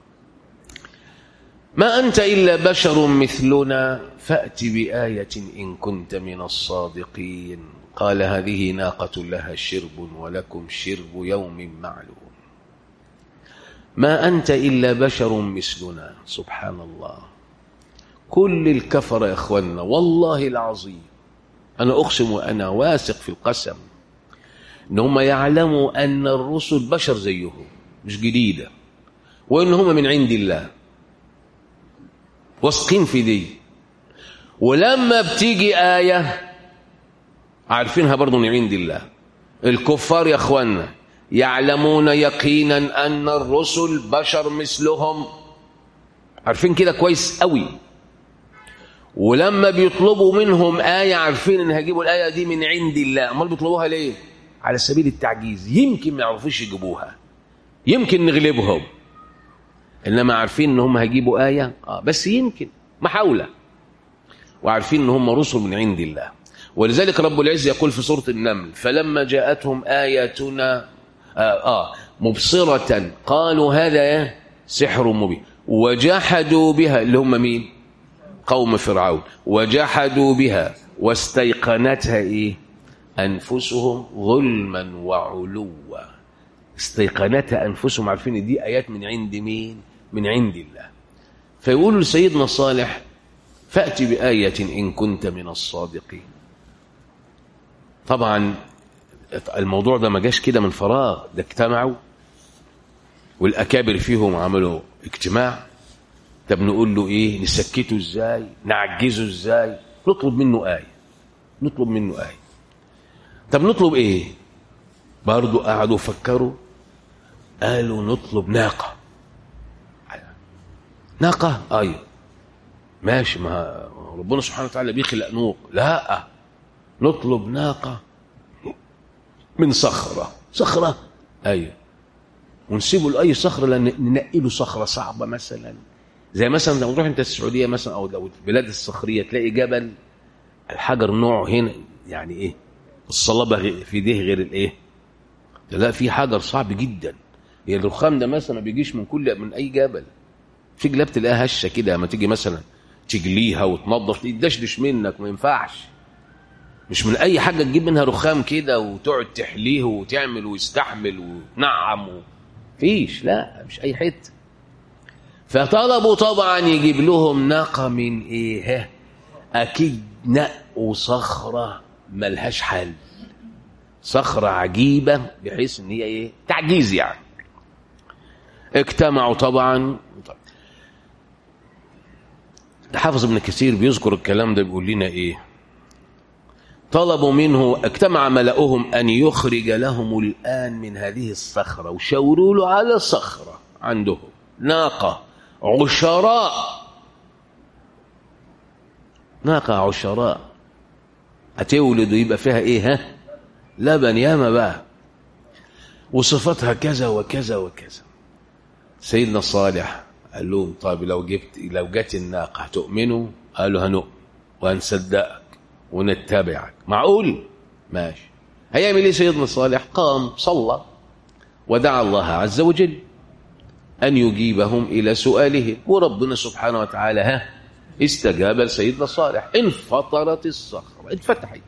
[SPEAKER 1] ما أنت إلا بشر مثلنا فأت بآية إن كنت من الصادقين. قال هذه ناقة لها شرب ولكم شرب يوم معلوم. ما أنت إلا بشر مثلنا. سبحان الله. كل الكفر يا أخوانا والله العظيم أنا أقسم وأنا واثق في القسم إن هم يعلموا أن الرسل بشر زيهم مش جديدة، وإن هم من عند الله، واثقين في دي. ولما بتيجي آية عارفينها برضو من عند الله. الكفار يا أخوانا يعلمون يقينا أن الرسل بشر مثلهم، عارفين كده كويس قوي. ولما بيطلبوا منهم آية عارفين إن هيجيبوا الآية دي من عند الله. أمال بيطلبوها ليه؟ على سبيل التعجيز، يمكن ما يعرفوش يجيبوها، يمكن نغلبهم، إنما عارفين إن هم هيجيبوا آية آه بس يمكن محاولة، وعارفين إن هم رسل من عند الله. ولذلك رب العزة يقول في سورة النمل: فلما جاءتهم آياتنا آه, آه مبصرة قالوا هذا سحر مبين وجحدوا بها، اللي هم مين؟ قوم فرعون. وجحدوا بها واستيقنتها إيه؟ أنفسهم ظلما وعلوا. استيقنتها أنفسهم، عارفين دي آيات من عند مين؟ من عند الله. فيقولوا لسيدنا صالح: فأتي بآية إن كنت من الصادقين. طبعا الموضوع ده ما جاش كده من فراغ، ده اجتمعوا والأكابر فيهم عملوا اجتماع. طب نقول له ايه؟ نسكته ازاي؟ نعجزه ازاي؟ نطلب منه آية. نطلب منه آية. طب نطلب ايه؟ برضو قعدوا فكروا، قالوا نطلب ناقة. ناقة؟ ايوه ماشي، ما ربنا سبحانه وتعالى بيخلق نوق. لا، نطلب ناقة من صخرة. صخرة؟ ايوه. ونسيبه لأي صخرة، لأن ننقي له صخرة صعبة مثلا، زي مثلا لو تروح انت السعوديه مثلا او لو البلاد الصخريه تلاقي جبل الحجر نوعه هنا يعني ايه الصلابه في ده غير الايه، لا في حجر صعب جدا. هي الرخام ده مثلا ما بيجيش من كل من اي جبل. في جلاب تلاقيها هشه كده، لما تيجي مثلا تجليها وتنظف تدشدش منك، ما ينفعش. مش من اي حاجه تجيب منها رخام كده وتقعد تحليه وتعمل ويستحمل وتنعم و... فيش، لا مش اي حته. فطلبوا طبعا يجيب لهم ناقة من ايه؟ اكيد نقوا صخرة ملهاش حل، صخرة عجيبة بحيث ان هي ايه؟ تعجيز يعني. اجتمعوا طبعا. حافظ ابن كثير بيذكر الكلام ده، بيقول لنا ايه؟ طلبوا منه، اجتمع ملأهم ان يخرج لهم الآن من هذه الصخرة، وشاوروا له على صخرة عندهم ناقة عشراء. ناقة عشراء هتولد ويبقى فيها ايه؟ ها؟ لبن ياما بقى، وصفتها كذا وكذا وكذا. سيدنا صالح قال لهم: طيب لو جبت لو جت الناقة هتؤمنوا؟ قالوا: هنؤمن وهنصدقك ونتبعك. معقول؟ ماشي. هيعمل ايه سيدنا صالح؟ قام صلى ودعا الله عز وجل أن يجيبهم إلى سؤاله، وربنا سبحانه وتعالى ها استجاب لسيدنا صالح. انفطرت الصخرة، اتفتحت.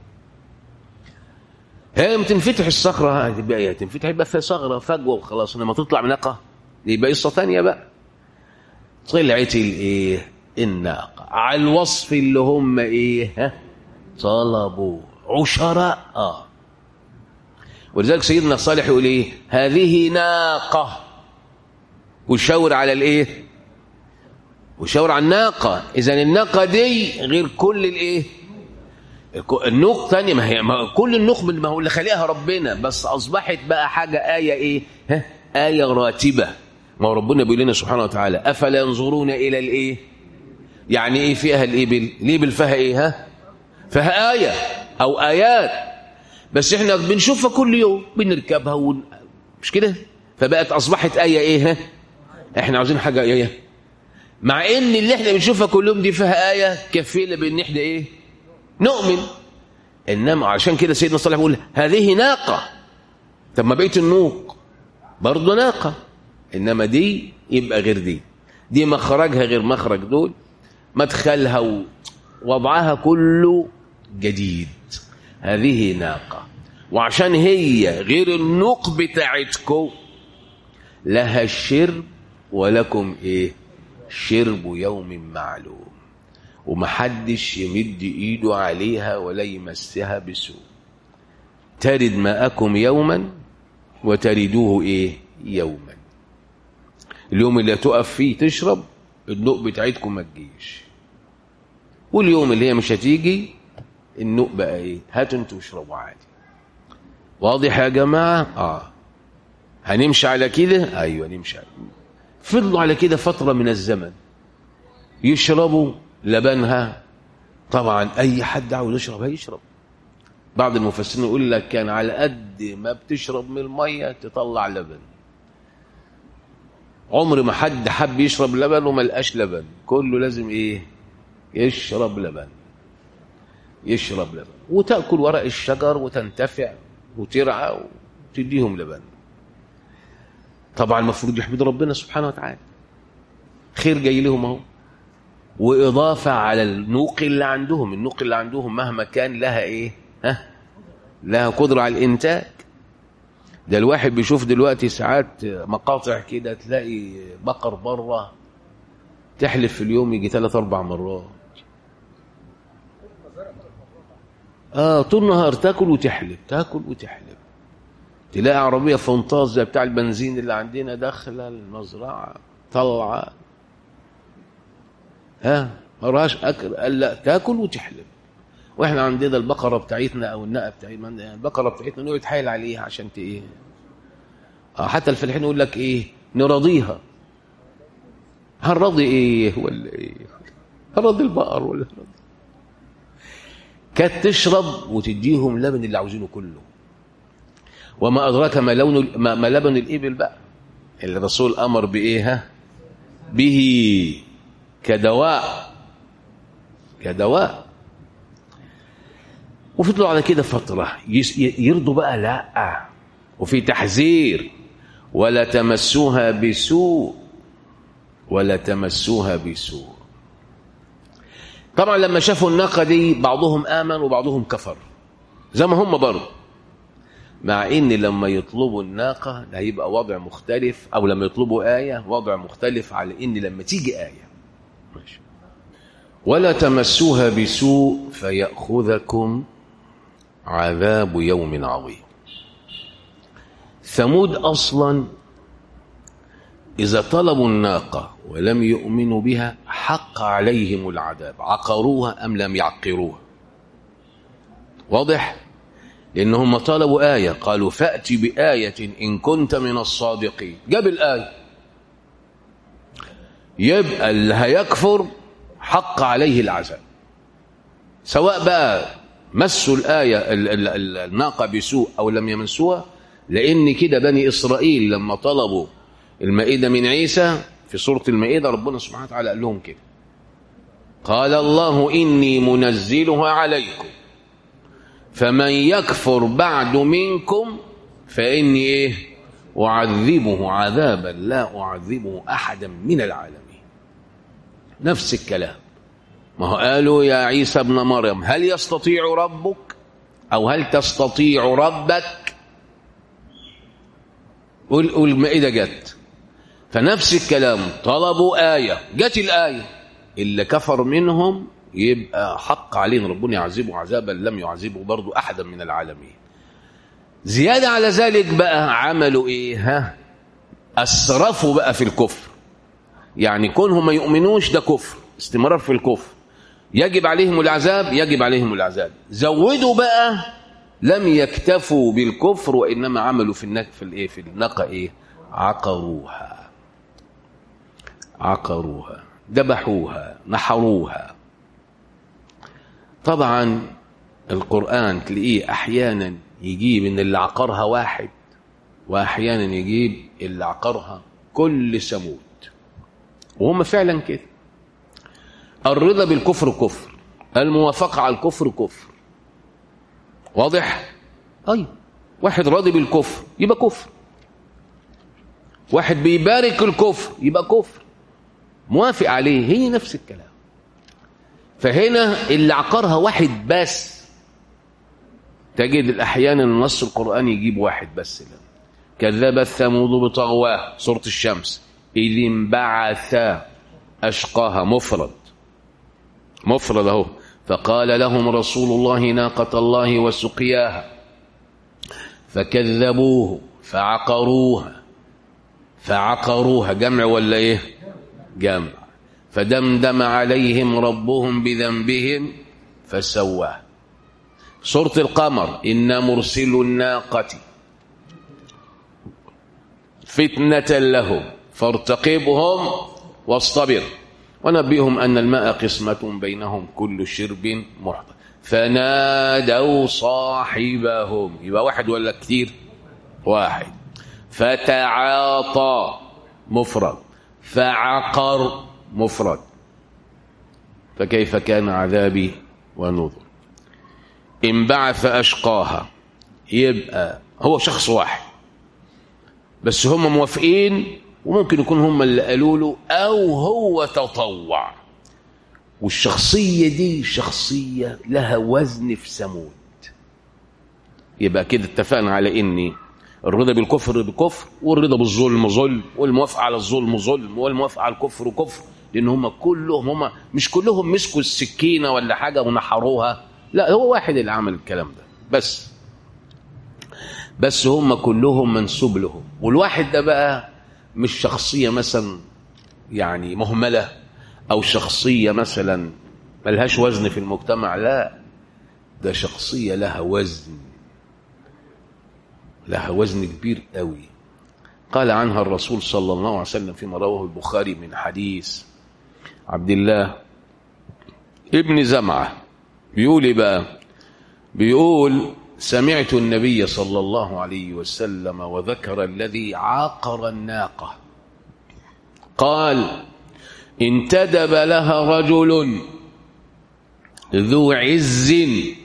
[SPEAKER 1] هي تنفتح الصخرة هتبقى تنفتح يبقى فيها صخرة فجوة وخلاص، لما تطلع ناقة يبقى قصة ثانية بقى. طلعت الايه؟ الناقة على الوصف اللي هم ايه؟ ها طلبوا، عشراء. اه ولذلك سيدنا صالح يقول ايه؟ هذه ناقة، وشاور على الايه؟ وشاور على الناقة. اذا الناقة دي غير كل الايه؟ النوق تانية، ما هي ما كل النوق ما هو اللي خلقها ربنا، بس اصبحت بقى حاجة آية ايه؟ ها آية راتبة. ما هو ربنا بيقول لنا سبحانه وتعالى: افلا ينظرون الى الايه؟ يعني ايه فيها الابل؟ الابل فيها ايه؟ ها فيها آية او آيات، بس احنا بنشوفها كل يوم بنركبها و... مش كده؟ فبقت اصبحت آية ايه؟ ها احنا عاوزين حاجة ايه؟ مع ان اللي احنا بنشوفها كل يوم دي فيها آية كفيلة بان احنا ايه؟ نؤمن. انما عشان كده سيدنا صالح بيقول: هذه ناقة. طب ما بقيت النوق برضه ناقة، انما دي يبقى غير دي. دي مخرجها غير مخرج دول، مدخلها ووضعها كله جديد. هذه ناقة، وعشان هي غير النوق بتاعتكم لها الشرب ولكم ايه شرب يوم معلوم، ومحدش يمد ايده عليها ولا يمسها بسوء. ترد ماءكم يوما وتردوه ايه يوما. اليوم اللي تقف فيه تشرب النوق بتاعتكم ما تجيش، واليوم اللي هي مش هتيجي النوق بقى ايه هاتوا انتوا اشربوا عادي. واضح يا جماعه؟ اه هنمشي على كده. ايوه نمشي على كده. فضلوا على كده فتره من الزمن يشربوا لبنها. طبعا اي حد عاوز يشرب هيشرب. بعض المفسرين يقول لك كان على قد ما بتشرب من الميه تطلع لبن. عمر ما حد حب يشرب لبن وما لقاش لبن، كله لازم ايه يشرب لبن يشرب لبن. وتأكل ورق الشجر وتنتفع وترعى وتديهم لبن. طبعا المفروض يحمد ربنا سبحانه وتعالى، خير جاي لهم اهو. وإضافة على النوق اللي عندهم. النوق اللي عندهم مهما كان لها ايه ها لها قدرة على الإنتاج. ده الواحد بيشوف دلوقتي ساعات مقاطع كده تلاقي بقر بره تحلف في اليوم يجي ثلاث أربع مرات. اه طول النهار تاكل وتحلب تاكل وتحلب. تلاقي عربيه فونتاز زي بتاع البنزين اللي عندنا داخله المزرعه طلعه ها مراش اكل قال لا تاكل وتحلب. واحنا عندنا البقره بتاعتنا او الناقه بتاعتنا البقره بتاعتنا نقعد نتحايل عليها عشان ت ايه اه حتى الفلاحين يقول لك ايه نراضيها. هنراضي ايه ولا ايه؟ هنراضي البقر ولا هنراضي؟ كانت تشرب وتديهم لبن اللي عاوزينه كله. وما أدراك ما لون ما, ما لبن الإبل بقى اللي الرسول أمر بإيه ها به كدواء كدواء. وفضلوا على كده فترة يرضوا بقى لا. وفي تحذير ولا تمسوها بسوء ولا تمسوها بسوء. طبعا لما شافوا الناقة دي بعضهم آمن وبعضهم كفر زي ما هم برضه، مع ان لما يطلبوا الناقة ده هيبقى وضع مختلف، او لما يطلبوا آية وضع مختلف على ان لما تيجي آية. ماشي. ولا تمسوها بسوء فيأخذكم عذاب يوم عظيم. ثمود اصلا إذا طلبوا الناقة ولم يؤمنوا بها حق عليهم العذاب، عقروها أم لم يعقروها. واضح؟ لأنهم طلبوا آية قالوا فأتي بآية إن كنت من الصادقين. جاب الآية يبقى اللي هيكفر حق عليه العذاب، سواء بقى مسوا الآية الناقة بسوء أو لم يمسوها. لأن كده بني إسرائيل لما طلبوا المائدة من عيسى في سورة المائدة ربنا سبحانه وتعالى قال لهم كده قال الله إني منزلها عليكم فمن يكفر بعد منكم فإني إيه أعذبه عذابا لا أعذبه أحدا من العالمين. نفس الكلام. ما هو قالوا يا عيسى ابن مريم هل يستطيع ربك أو هل تستطيع ربك؟ والمائدة جت. فنفس الكلام طلبوا آية جت الآية اللي كفر منهم يبقى حق علينا ربنا يعذبه عذابا لم يعذبه برضو أحدا من العالمين. زيادة على ذلك بقى عملوا إيه ها أسرفوا بقى في الكفر. يعني كونهم ما يؤمنوش ده كفر، استمرار في الكفر، يجب عليهم العذاب يجب عليهم العذاب. زودوا بقى لم يكتفوا بالكفر وإنما عملوا في النق في الإيه في النقة إيه عقروها عقروها ذبحوها نحروها. طبعا القرآن تلاقيه أحيانا يجيب إن اللي عقرها واحد وأحيانا يجيب اللي عقرها كل ثمود، وهم فعلا كده. الرضا بالكفر كفر، الموافقة على الكفر كفر. واضح؟ أي واحد راضي بالكفر يبقى كفر، واحد بيبارك الكفر يبقى كفر، موافق عليه هي نفس الكلام. فهنا اللي عقرها واحد بس، تجد أحيانا النص القرآني يجيب واحد بس. كذبت ثمود بطغواها سورة الشمس إذ انبعث أشقاها مفرد مفرد اهو. فقال لهم رسول الله ناقة الله وسقياها فكذبوه فعقروها فعقروها جمع ولا ايه؟ جمع. فدمدم عليهم ربهم بذنبهم فسواه. سورة القمر إنا مرسل الناقة فتنة لهم فارتقبهم واصطبر ونبئهم أن الماء قسمة بينهم كل شرب محضر. فنادوا صاحبهم، يبقى واحد ولا كتير؟ واحد. فتعاطى مفرد، فعقر مفرد. فكيف كان عذابي ونذر. انبعث أشقاها، يبقى هو شخص واحد بس هم موافقين، وممكن يكون هم اللي قالوا له أو هو تطوع. والشخصية دي شخصية لها وزن في ثمود. يبقى كده اتفقنا على إن الرضا بالكفر بكفر، والرضا بالظلم ظلم، والموافقة على الظلم ظلم، والموافقة على الكفر كفر. لأن هم كلهم هم مش كلهم مسكوا السكينة ولا حاجة ونحروها، لا هو واحد اللي عمل الكلام ده بس. بس هم كلهم منسوب لهم. والواحد ده بقى مش شخصية مثلا يعني مهملة أو شخصية مثلا ملهاش وزن في المجتمع، لا ده شخصية لها وزن، لها وزن كبير قوي. قال عنها الرسول صلى الله عليه وسلم فيما رواه البخاري من حديث عبد الله ابن زمعة، بيقول إيه بقى؟ بيقول سمعت النبي صلى الله عليه وسلم وذكر الذي عاقر الناقة قال انتدب لها رجل ذو عز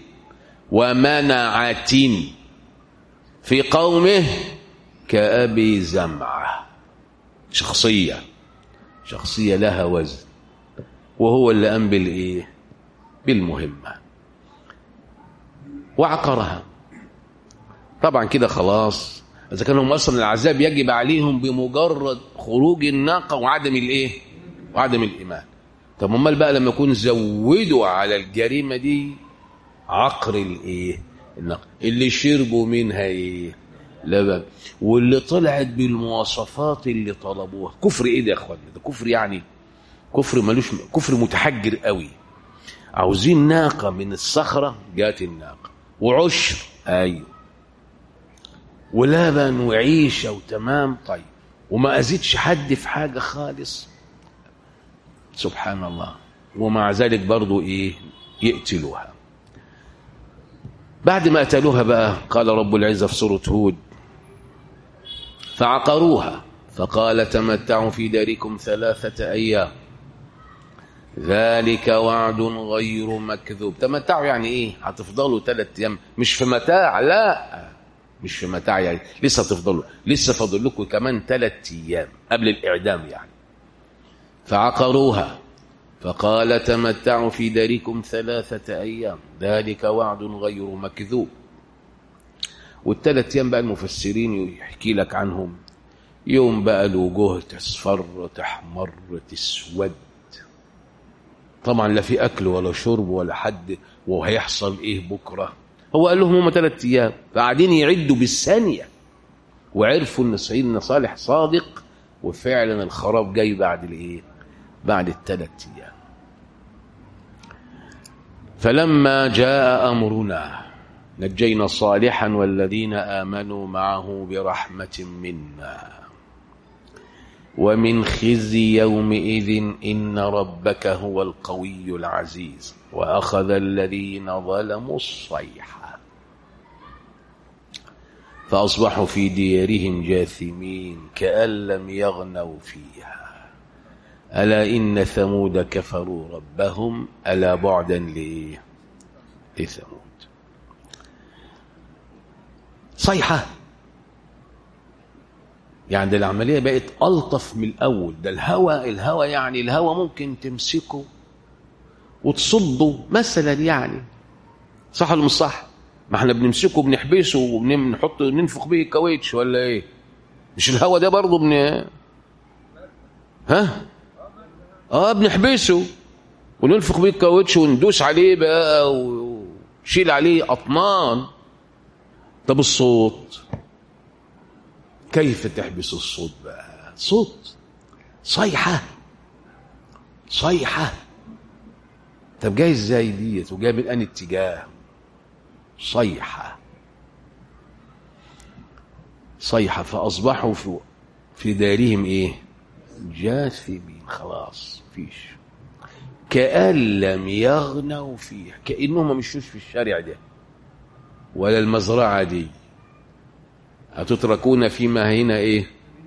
[SPEAKER 1] ومنعة في قومه كأبي زمعة. شخصية شخصية لها وزن، وهو اللي قام بالإيه؟ بالمهمة وعقرها. طبعا كده خلاص، إذا كانوا أصلا العذاب يجب عليهم بمجرد خروج الناقة وعدم الإيه؟ وعدم الإيمان. طب امال بقى لما يكون زودوا على الجريمة دي عقر الإيه؟ الناقة اللي شربوا منها إيه؟ لبن، واللي طلعت بالمواصفات اللي طلبوها. كفر إيه ده يا أخوان؟ ده كفر يعني كفر ملوش، كفر متحجر قوي. عاوزين ناقة من الصخرة، جات الناقة، وعشر أيوه، ولبن وعيشة وتمام. طيب وما أزيدش حد في حاجة خالص، سبحان الله. ومع ذلك برضو إيه؟ يقتلوها. بعد ما قتلوها بقى قال رب العزة في سورة هود فعقروها فقال تمتعوا في داركم ثلاثة أيام ذلك وعد غير مكذوب. تمتعوا يعني ايه؟ هتفضلوا ثلاث ايام، مش في متاع، لا مش في متاع، يعني لسه هتفضلوا، لسه فاضل لكم كمان ثلاث ايام قبل الاعدام يعني. فعقروها فقال تمتعوا في داركم ثلاثة ايام ذلك وعد غير مكذوب. والثلاث ايام بقى المفسرين يحكي لك عنهم. يوم بقى الوجوه تصفر تحمر تسود، طبعا لا في اكل ولا شرب ولا حد، وهيحصل ايه بكره؟ هو قال لهم هم ثلاث ايام، فقاعدين يعدوا بالثانيه، وعرفوا ان سيدنا صالح صادق، وفعلا الخراب جاي بعد الايه؟ بعد الثلاث ايام. فلما جاء امرنا نجينا صالحا والذين امنوا معه برحمه منا ومن خزي يومئذ إن ربك هو القوي العزيز وأخذ الذين ظلموا الصيحة فأصبحوا في ديارهم جاثمين كأن لم يغنوا فيها ألا إن ثمود كفروا ربهم ألا بعدا لثمود. صيحة يعني ده العملية بقت ألطف من الأول. ده الهوى الهوى يعني الهوى ممكن تمسكه وتصده مثلا، يعني صح ولا مش صح؟ ما احنا بنمسكه بنحبسه وبنحط ننفخ به كاوتش ولا ايه؟ مش الهوى ده برضه بن ها اه بنحبسه وننفخ بيه الكاوتش وندوس عليه بقى وشيل عليه اطنان. طب الصوت كيف تحبس الصوت بقى؟ صوت صيحة صيحة. طب جاي ازاي ديت وجاي من ان اتجاه؟ صيحة صيحة. فأصبحوا في في دارهم ايه؟ جاثمين. خلاص فيش، كأن لم يغنوا فيه، كأنهم ما مشوش في الشارع ده ولا المزرعة دي. أتتركون فيما هنا ايه؟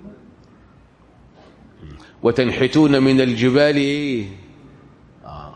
[SPEAKER 1] وتنحتون من الجبال ايه؟ آه.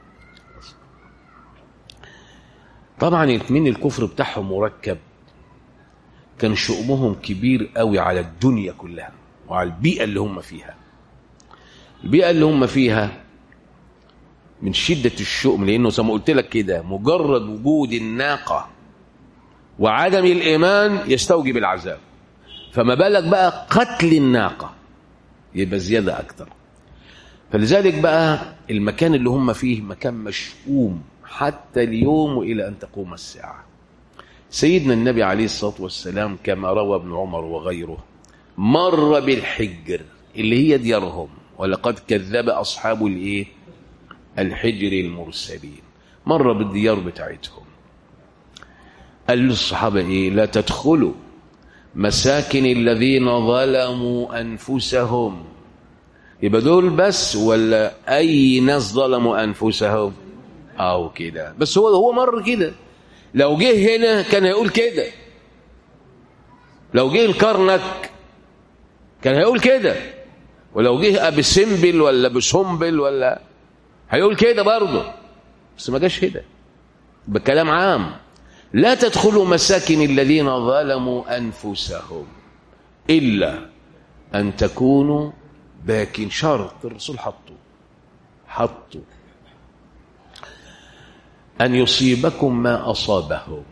[SPEAKER 1] طبعا من الكفر بتاعهم مركب، كان شؤمهم كبير قوي على الدنيا كلها وعلى البيئة اللي هم فيها. البيئة اللي هم فيها من شدة الشؤم، لأنه زي ما قلت لك كده مجرد وجود الناقة وعدم الإيمان يستوجب العذاب، فما بالك بقى قتل الناقة يبقى زيادة أكتر. فلذلك بقى المكان اللي هم فيه مكان مشؤوم حتى اليوم وإلى أن تقوم الساعة. سيدنا النبي عليه الصلاة والسلام كما روى ابن عمر وغيره مر بالحجر اللي هي ديارهم، ولقد كذب أصحاب الإيه؟ الحجر المرسلين. مر بالديار بتاعتهم، قال للصحابة إيه؟ لا تدخلوا مساكن الذين ظلموا أنفسهم. يبقى دول بس ولا أي ناس ظلموا أنفسهم؟ أو كده بس. هو هو مر كده. لو جه هنا كان هيقول كده، لو جه الكرنك كان هيقول كده، ولو جه أبي سمبل ولا بسنبل ولا هيقول كده برضه، بس ما جاش كده بكلام عام. لا تدخلوا مساكن الذين ظلموا أنفسهم إلا أن تكونوا باكين. شرط الرسول حطه حطه أن يصيبكم ما أصابهم.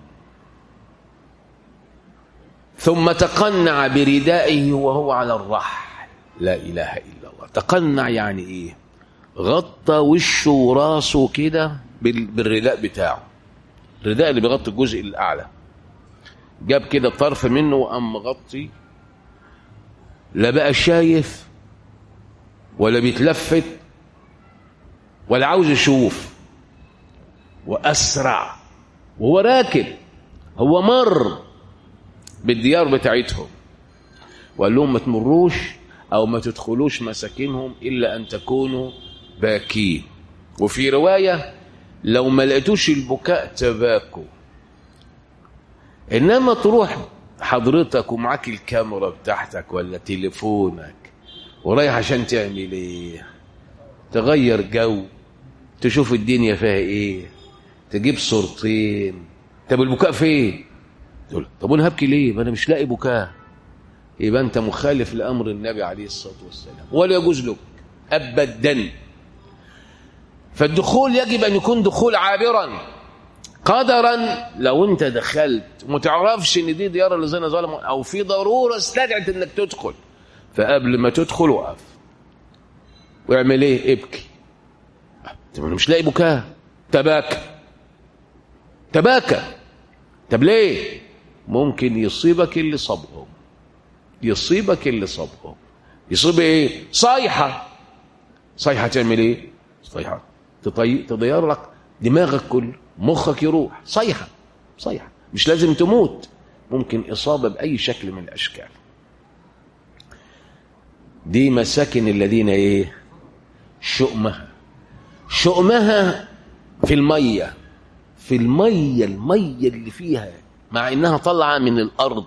[SPEAKER 1] ثم تقنع بردائه وهو على الرحل. لا إله إلا الله. تقنع يعني إيه؟ غطى وشه وراسه كده بالرداء بتاعه، الرداء اللي بيغطي الجزء الأعلى، جاب كده طرف منه وقام مغطي، لا بقى شايف ولا بيتلفت ولا عاوز يشوف. وأسرع وهو راكب، هو مر بالديار بتاعتهم وقال لهم ما تمروش أو ما تدخلوش مساكنهم إلا أن تكونوا باكين. وفي رواية لو ما لقيتوش البكاء تباكوا. إنما تروح حضرتك ومعاك الكاميرا بتاعتك ولا تليفونك ورايح عشان تعمل إيه؟ تغير جو، تشوف الدنيا فيها إيه، تجيب صورتين. طب البكاء فين؟ تقول طب انا هبكي ليه؟ ما انا مش لاقي بكاء. يبقى انت مخالف لامر النبي عليه الصلاه والسلام، ولا يجوز لك ابدا. فالدخول يجب ان يكون دخول عابرا قدرا. لو انت دخلت وما تعرفش ان دي ديار الذين ظلموا او في ضروره استدعت انك تدخل، فقبل ما تدخل وقف واعمل ايه؟ ابكي. طب انا مش لاقي بكاء. تباكى تباكى. طب ليه؟ ممكن يصيبك اللي صابهم، يصيبك اللي صابهم. يصيب ايه؟ صيحة. صيحة تعمل ايه؟ صيحة تطي... تضير لك دماغك كله، مخك يروح. صيحة صيحة مش لازم تموت، ممكن إصابة بأي شكل من الأشكال. دي مساكن الذين ايه؟ شؤمها شؤمها في المية، في المية المية اللي فيها مع إنها طالعة من الأرض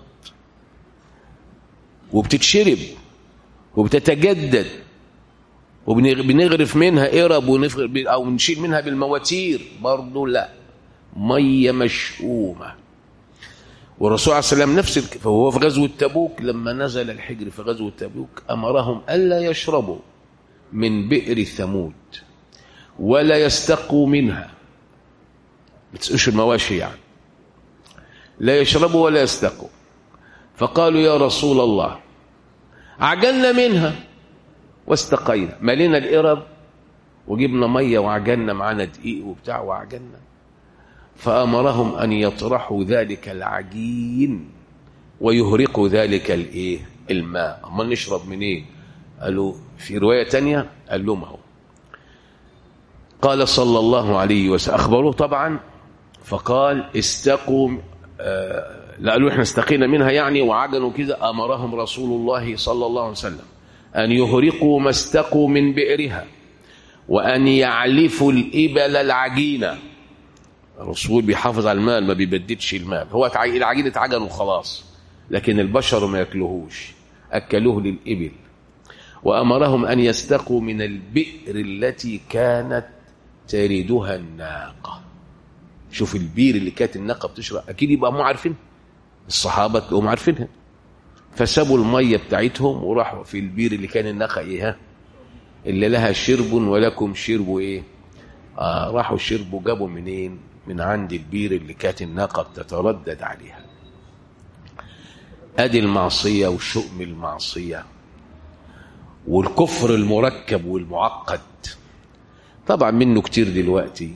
[SPEAKER 1] وبتتشرب وبتتجدد وبنغرف منها قرب ونفغر أو نشيل منها بالمواتير برضو، لا، مية مشؤومة. والرسول عليه السلام نفس فهو في غزوة تبوك لما نزل الحجر في غزوة تبوك أمرهم ألا يشربوا من بئر ثمود ولا يستقوا منها. بتسقوش المواشي يعني، لا يشربوا ولا يستقوا. فقالوا يا رسول الله عجلنا منها واستقينا، ملينا القرب وجبنا ميه وعجلنا معانا دقيق وبتاع وعجلنا. فأمرهم أن يطرحوا ذلك العجين ويهرقوا ذلك الايه الماء. أما نشرب منين؟ إيه؟ قالوا في رواية تانية قال لهم اهو. قال صلى الله عليه وسلم، أخبروه طبعا، فقال استقوا، آه لا قالوا احنا استقينا منها يعني وعجنوا كذا. أمرهم رسول الله صلى الله عليه وسلم أن يهرقوا ما استقوا من بئرها وأن يعلفوا الإبل العجينة. الرسول بيحافظ على المال، ما بيبددش المال. هو العجين اتعجن وخلاص، لكن البشر ما ياكلوهوش، أكلوه للإبل. وأمرهم أن يستقوا من البئر التي كانت تردها الناقة. شوف البير اللي كانت الناقة بتشرب، أكيد يبقى هم عارفين، الصحابة هم عارفينها. فسابوا المية بتاعتهم وراحوا في البير اللي كان الناقة إيه، اللي لها شرب ولكم شرب إيه. آه راحوا شربوا، جابوا منين؟ من عند البير اللي كانت الناقة بتتردد عليها. أدي المعصية وشؤم المعصية والكفر المركب والمعقد، طبعا منه كتير دلوقتي.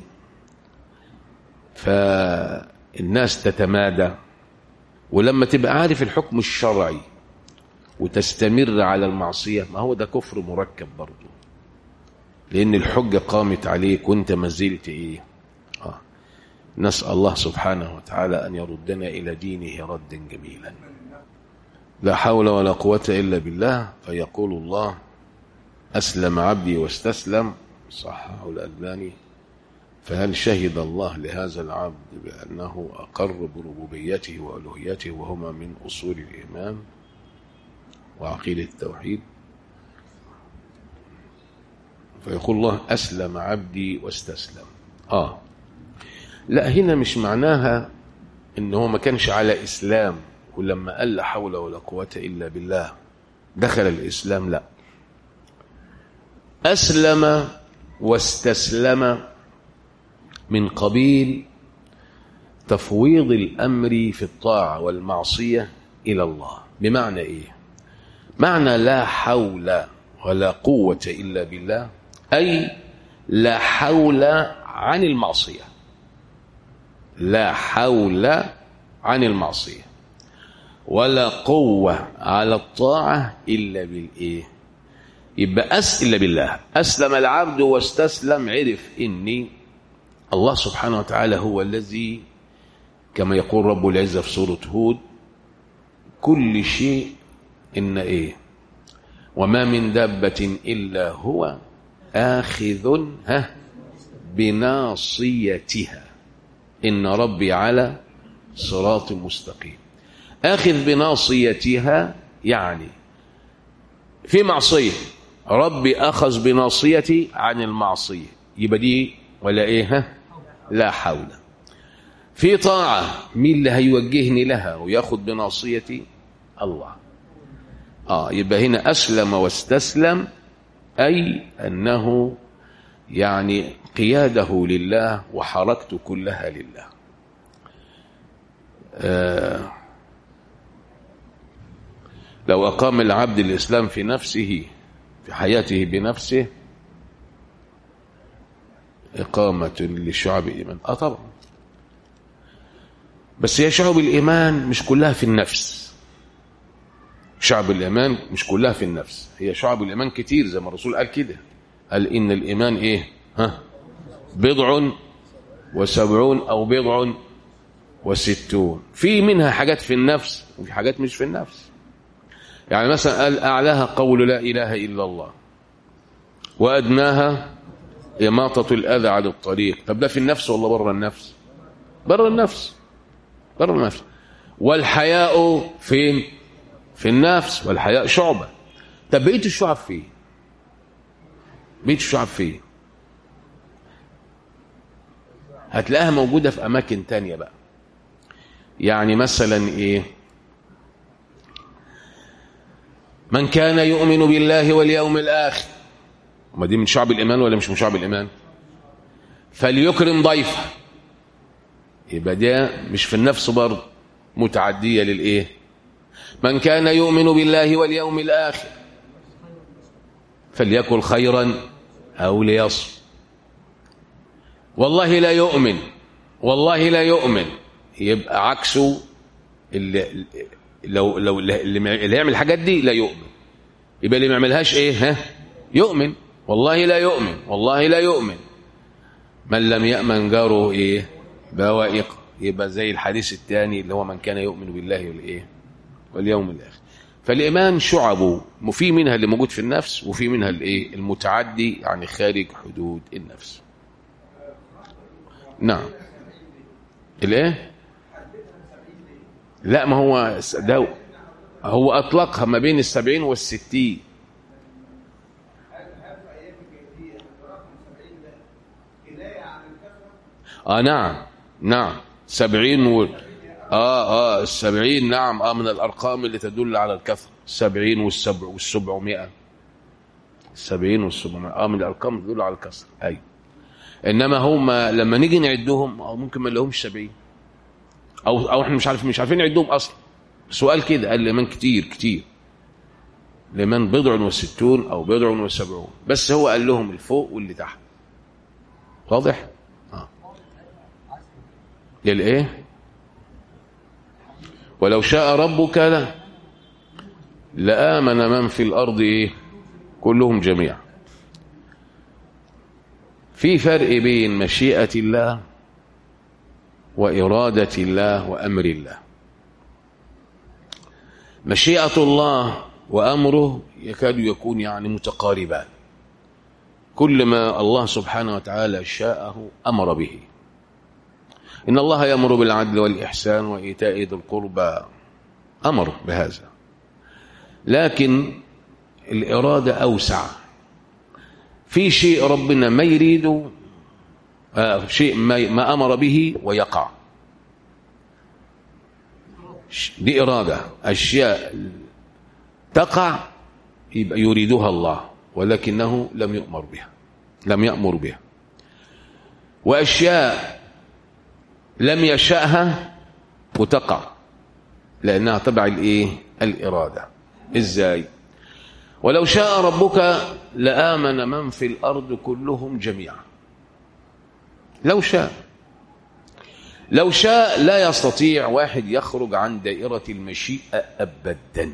[SPEAKER 1] فالناس تتمادى، ولما تبقى عارف الحكم الشرعي وتستمر على المعصية، ما هو ده كفر مركب برضو، لأن الحجة قامت عليك وانت ما زلت ايه. آه. نسأل الله سبحانه وتعالى أن يردنا إلى دينه ردا جميلا. لا حول ولا قوة إلا بالله. فيقول الله أسلم عبدي واستسلم، صححه الألباني. فهل شهد الله لهذا العبد بأنه أقر بربوبيته وألوهيته، وهما من أصول الإيمان وعقيدة التوحيد؟ فيقول الله أسلم عبدي واستسلم. آه لا، هنا مش معناها إنه ما كانش على إسلام ولما قال لا حول ولا قوة إلا بالله دخل الإسلام، لا. أسلم واستسلم من قبيل تفويض الأمر في الطاعة والمعصية إلى الله. بمعنى إيه؟ معنى لا حول ولا قوة إلا بالله، أي لا حول عن المعصية، لا حول عن المعصية ولا قوة على الطاعة إلا بالإيه. يبقى أس إلا بالله. أسلم العبد واستسلم، عرف إني الله سبحانه وتعالى هو الذي، كما يقول رب العزة في سورة هود، كل شيء إن إيه وما من دابة إلا هو آخذ ها بناصيتها إن ربي على صراط مستقيم. آخذ بناصيتها يعني في معصية، ربي أخذ بناصيتي عن المعصية، يبقى دي ولا إيه ها لا حول. في طاعة، مين اللي هيوجهني لها ويأخذ بناصيتي؟ الله. آه يبقى هنا أسلم واستسلم، أي أنه يعني قياده لله وحركته كلها لله. آه لو أقام العبد الإسلام في نفسه، في حياته بنفسه، إقامة لشعب الإيمان. آه طبعا، بس هي شعب الإيمان مش كلها في النفس. شعب الإيمان مش كلها في النفس، هي شعب الإيمان كتير، زي ما الرسول قال كده، قال إن الإيمان إيه ها بضع وسبعون أو بضع وستون. في منها حاجات في النفس وفي حاجات مش في النفس. يعني مثلا قال أعلاها قول لا إله إلا الله، وأدناها إماطة الأذى عن الطريق. طب ده في النفس ولا بره النفس؟ بره النفس، بره النفس. والحياء فين؟ في النفس، والحياء شعبة. طب بقيت الشعب فيه؟ بقيت الشعب فيه؟ هتلاقيها موجودة في أماكن تانية بقى. يعني مثلا إيه؟ من كان يؤمن بالله واليوم الآخر، ما دي من شعب الإيمان ولا مش من شعب الإيمان؟ فليكرم ضيفه، يبقى ده مش في النفس برضه، متعدية للإيه؟ من كان يؤمن بالله واليوم الآخر فليأكل خيرا أو ليصمت. والله لا يؤمن، والله لا يؤمن، يبقى عكسه اللي لو لو اللي يعمل الحاجات دي لا يؤمن، يبقى اللي ما يعملهاش ايه؟ ها، يؤمن. والله لا يؤمن، والله لا يؤمن. من لم يأمن جاره ايه؟ بوائق. يبقى زي الحديث الثاني اللي هو من كان يؤمن بالله والايه؟ واليوم الاخر. فالايمان شعبه، في منها اللي موجود في النفس وفي منها الايه؟ المتعدي، يعني خارج حدود النفس. نعم. الايه؟ لا، ما هو ده هو اطلقها ما بين السبعين والستين. اه نعم نعم سبعين و... اه اه السبعين نعم اه من الارقام اللي تدل على الكثرة. السبعين والسبع والسبعمائة، السبعين والسبعمائة اه من الارقام اللي تدل على الكثرة. ايوه. انما هم لما نيجي نعدهم او ممكن ما لهمش سبعين، او او احنا مش عارفين مش عارفين نعدهم اصلا. سؤال كده قال لمن كتير كتير، لمن بضع وستون او بضع وسبعون، بس هو قال لهم الفوق واللي تحت. واضح؟ اه للايه؟ ولو شاء ربك لا لآمن من في الارض ايه؟ كلهم جميعا. في فرق بين مشيئة الله وإرادة الله وأمر الله. مشيئة الله وأمره يكاد يكون يعني متقاربان. كل ما الله سبحانه وتعالى شاءه أمر به. إن الله يأمر بالعدل والإحسان وإيتاء ذي القربى، أمر بهذا. لكن الإرادة أوسع. في شيء ربنا ما يريده، آه شيء ما, ما أمر به ويقع، دي إرادة. أشياء تقع يبقى يريدها الله ولكنه لم يؤمر بها، لم يأمر بها. وأشياء لم يشأها وتقع لأنها تبع الإيه؟ الإرادة. إزاي؟ ولو شاء ربك لآمن من في الأرض كلهم جميعا. لو شاء لو شاء لا يستطيع واحد يخرج عن دائرة المشيئة أبدا.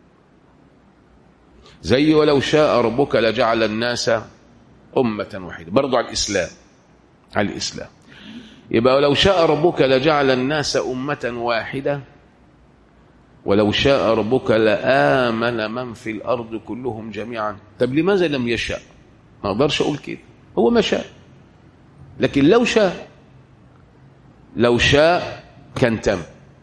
[SPEAKER 1] زي ولو شاء ربك لجعل الناس أمة واحدة، برضو على الإسلام، على الإسلام. يبقى ولو شاء ربك لجعل الناس أمة واحدة، ولو شاء ربك لآمن من في الأرض كلهم جميعا. طب لماذا لم يشاء؟ ما أقدرش أقول كده، هو ما شاء. لكن لو شاء، لو شاء كان تم.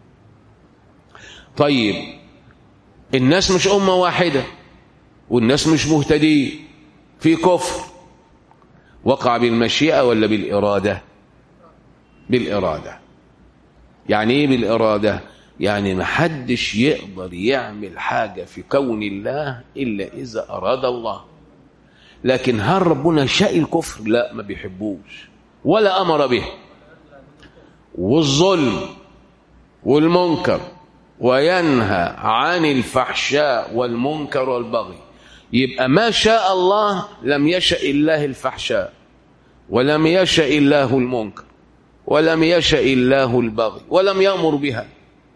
[SPEAKER 1] طيب الناس مش أمة واحدة والناس مش مهتدين، في كفر، وقع بالمشيئة ولا بالإرادة؟ بالإرادة. يعني إيه بالإرادة؟ يعني ما حدش يقدر يعمل حاجة في كون الله إلا إذا أراد الله. لكن هل ربنا شاء الكفر؟ لا، ما بيحبوش ولا أمر به. والظلم والمنكر، وينهى عن الفحشاء والمنكر والبغي. يبقى ما شاء الله لم يشاء الله الفحشاء، ولم يشاء الله المنكر، ولم يشاء الله البغي، ولم يأمر بها،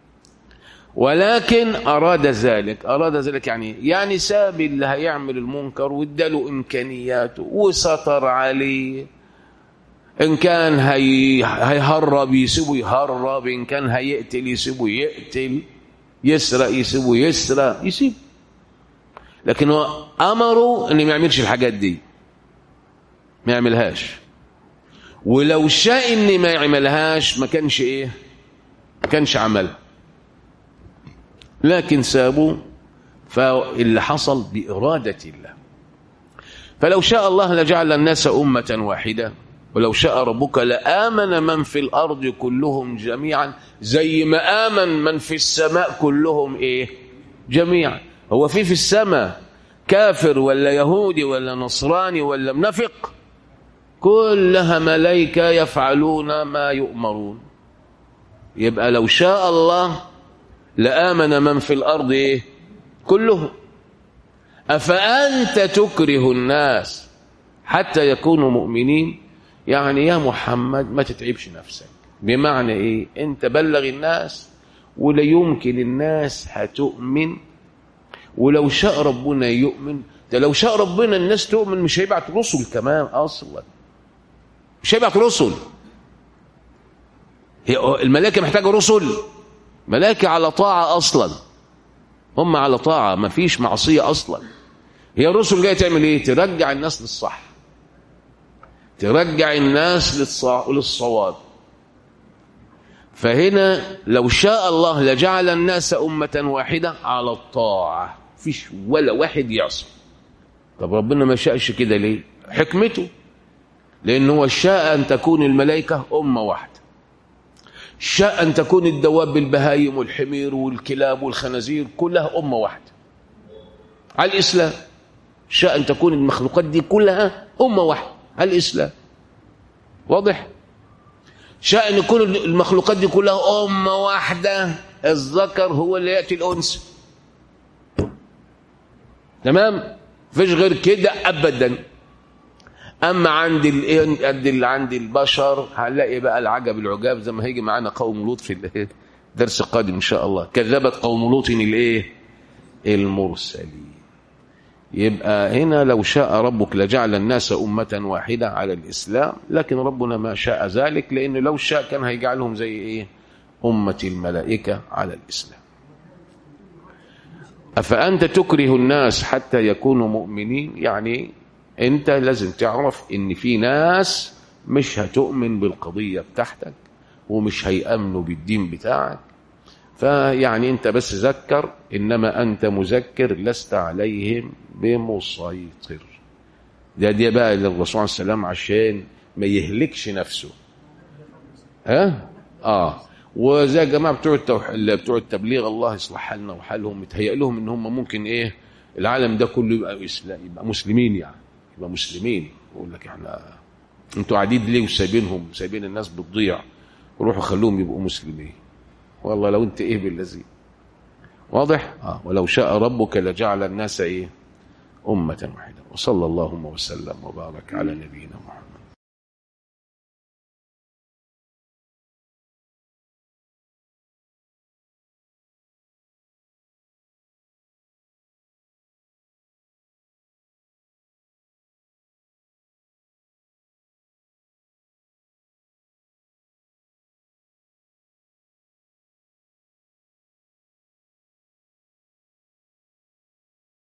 [SPEAKER 1] ولكن أراد ذلك. أراد ذلك يعني يعني ساب اللي هيعمل المنكر واداله إمكانياته وستر عليه. إن كان هي هيهرب يسيبه يهرب، إن كان هيقتل يسيبه يقتل، يسرق يسيبه يسرق، يسيب. لكن هو أمره إن ما يعملش الحاجات دي، ما يعملهاش. ولو شاء إن ما يعملهاش ما كانش إيه؟ ما كانش عملها، لكن سابوه. فاللي حصل بإرادة الله. فلو شاء الله لجعل الناس أمة واحدة، ولو شاء ربك لآمن من في الأرض كلهم جميعا، زي ما آمن من في السماء كلهم إيه؟ جميعا. هو في في السماء كافر ولا يهودي ولا نصراني ولا منافق؟ كلها ملائكة يفعلون ما يؤمرون. يبقى لو شاء الله لآمن من في الأرض إيه؟ كلهم. أفأنت تكره الناس حتى يكونوا مؤمنين؟ يعني يا محمد ما تتعبش نفسك. بمعنى إيه؟ أنت بلغ الناس ولا يمكن الناس هتؤمن، ولو شاء ربنا يؤمن. ده لو شاء ربنا الناس تؤمن مش هيبعت رسل كمان أصلا، مش هيبعت رسل. هي الملائكة محتاجة رسل؟ ملائكة على طاعة أصلا، هم على طاعة، ما فيش معصية أصلا. هي الرسل جاية تعمل إيه؟ ترجع الناس للصح، ترجع الناس للصواب. فهنا لو شاء الله لجعل الناس أمة واحدة على الطاعة، فيش ولا واحد يعصي. طب ربنا ما شاءش كده ليه؟ حكمته، لأنه هو شاء أن تكون الملائكة أمة واحدة، شاء أن تكون الدواب البهايم والحمير والكلاب والخنازير كلها أمة واحدة على الإسلام. شاء أن تكون المخلوقات دي كلها أمة واحدة على الإسلام. واضح؟ شاء أن يكون المخلوقات دي كلها أمة واحدة، الذكر هو اللي يأتي الأنثى. تمام؟ فيش غير كده أبدا. أما عند ال عند البشر هنلاقي بقى العجب العجاب، زي ما هيجي معانا قوم لوط في الدرس القادم إن شاء الله. كذبت قوم لوط الإيه؟ المرسلين. يبقى هنا لو شاء ربك لجعل الناس أمة واحدة على الإسلام، لكن ربنا ما شاء ذلك، لأنه لو شاء كان هيجعلهم زي إيه؟ أمة الملائكة على الإسلام. أفأنت تكره الناس حتى يكونوا مؤمنين؟ يعني أنت لازم تعرف إن في ناس مش هتؤمن بالقضية بتاعتك ومش هيأمنوا بالدين بتاعك. فيعني أنت بس ذكر، إنما أنت مذكر لست عليهم بمسيطر. ده دي بقى للرسول عليه السلام عشان ما يهلكش نفسه. ها؟ آه وزي جماعة بتوع التوحيد بتوع التبليغ، الله يصلح حالنا وحالهم، متهيأ لهم إن هم ممكن إيه العالم ده كله يبقى إسلام، يبقى مسلمين، يعني يبقى مسلمين. يقول لك إحنا أنتوا قاعدين ليه وسايبينهم، سايبين الناس بتضيع، روحوا خلوهم يبقوا مسلمين. والله لو أنت إيه بالذي. واضح؟ آه ولو شاء ربك لجعل الناس إيه؟ أمة واحدة. وصلى اللهم وسلم وبارك على نبينا محمد.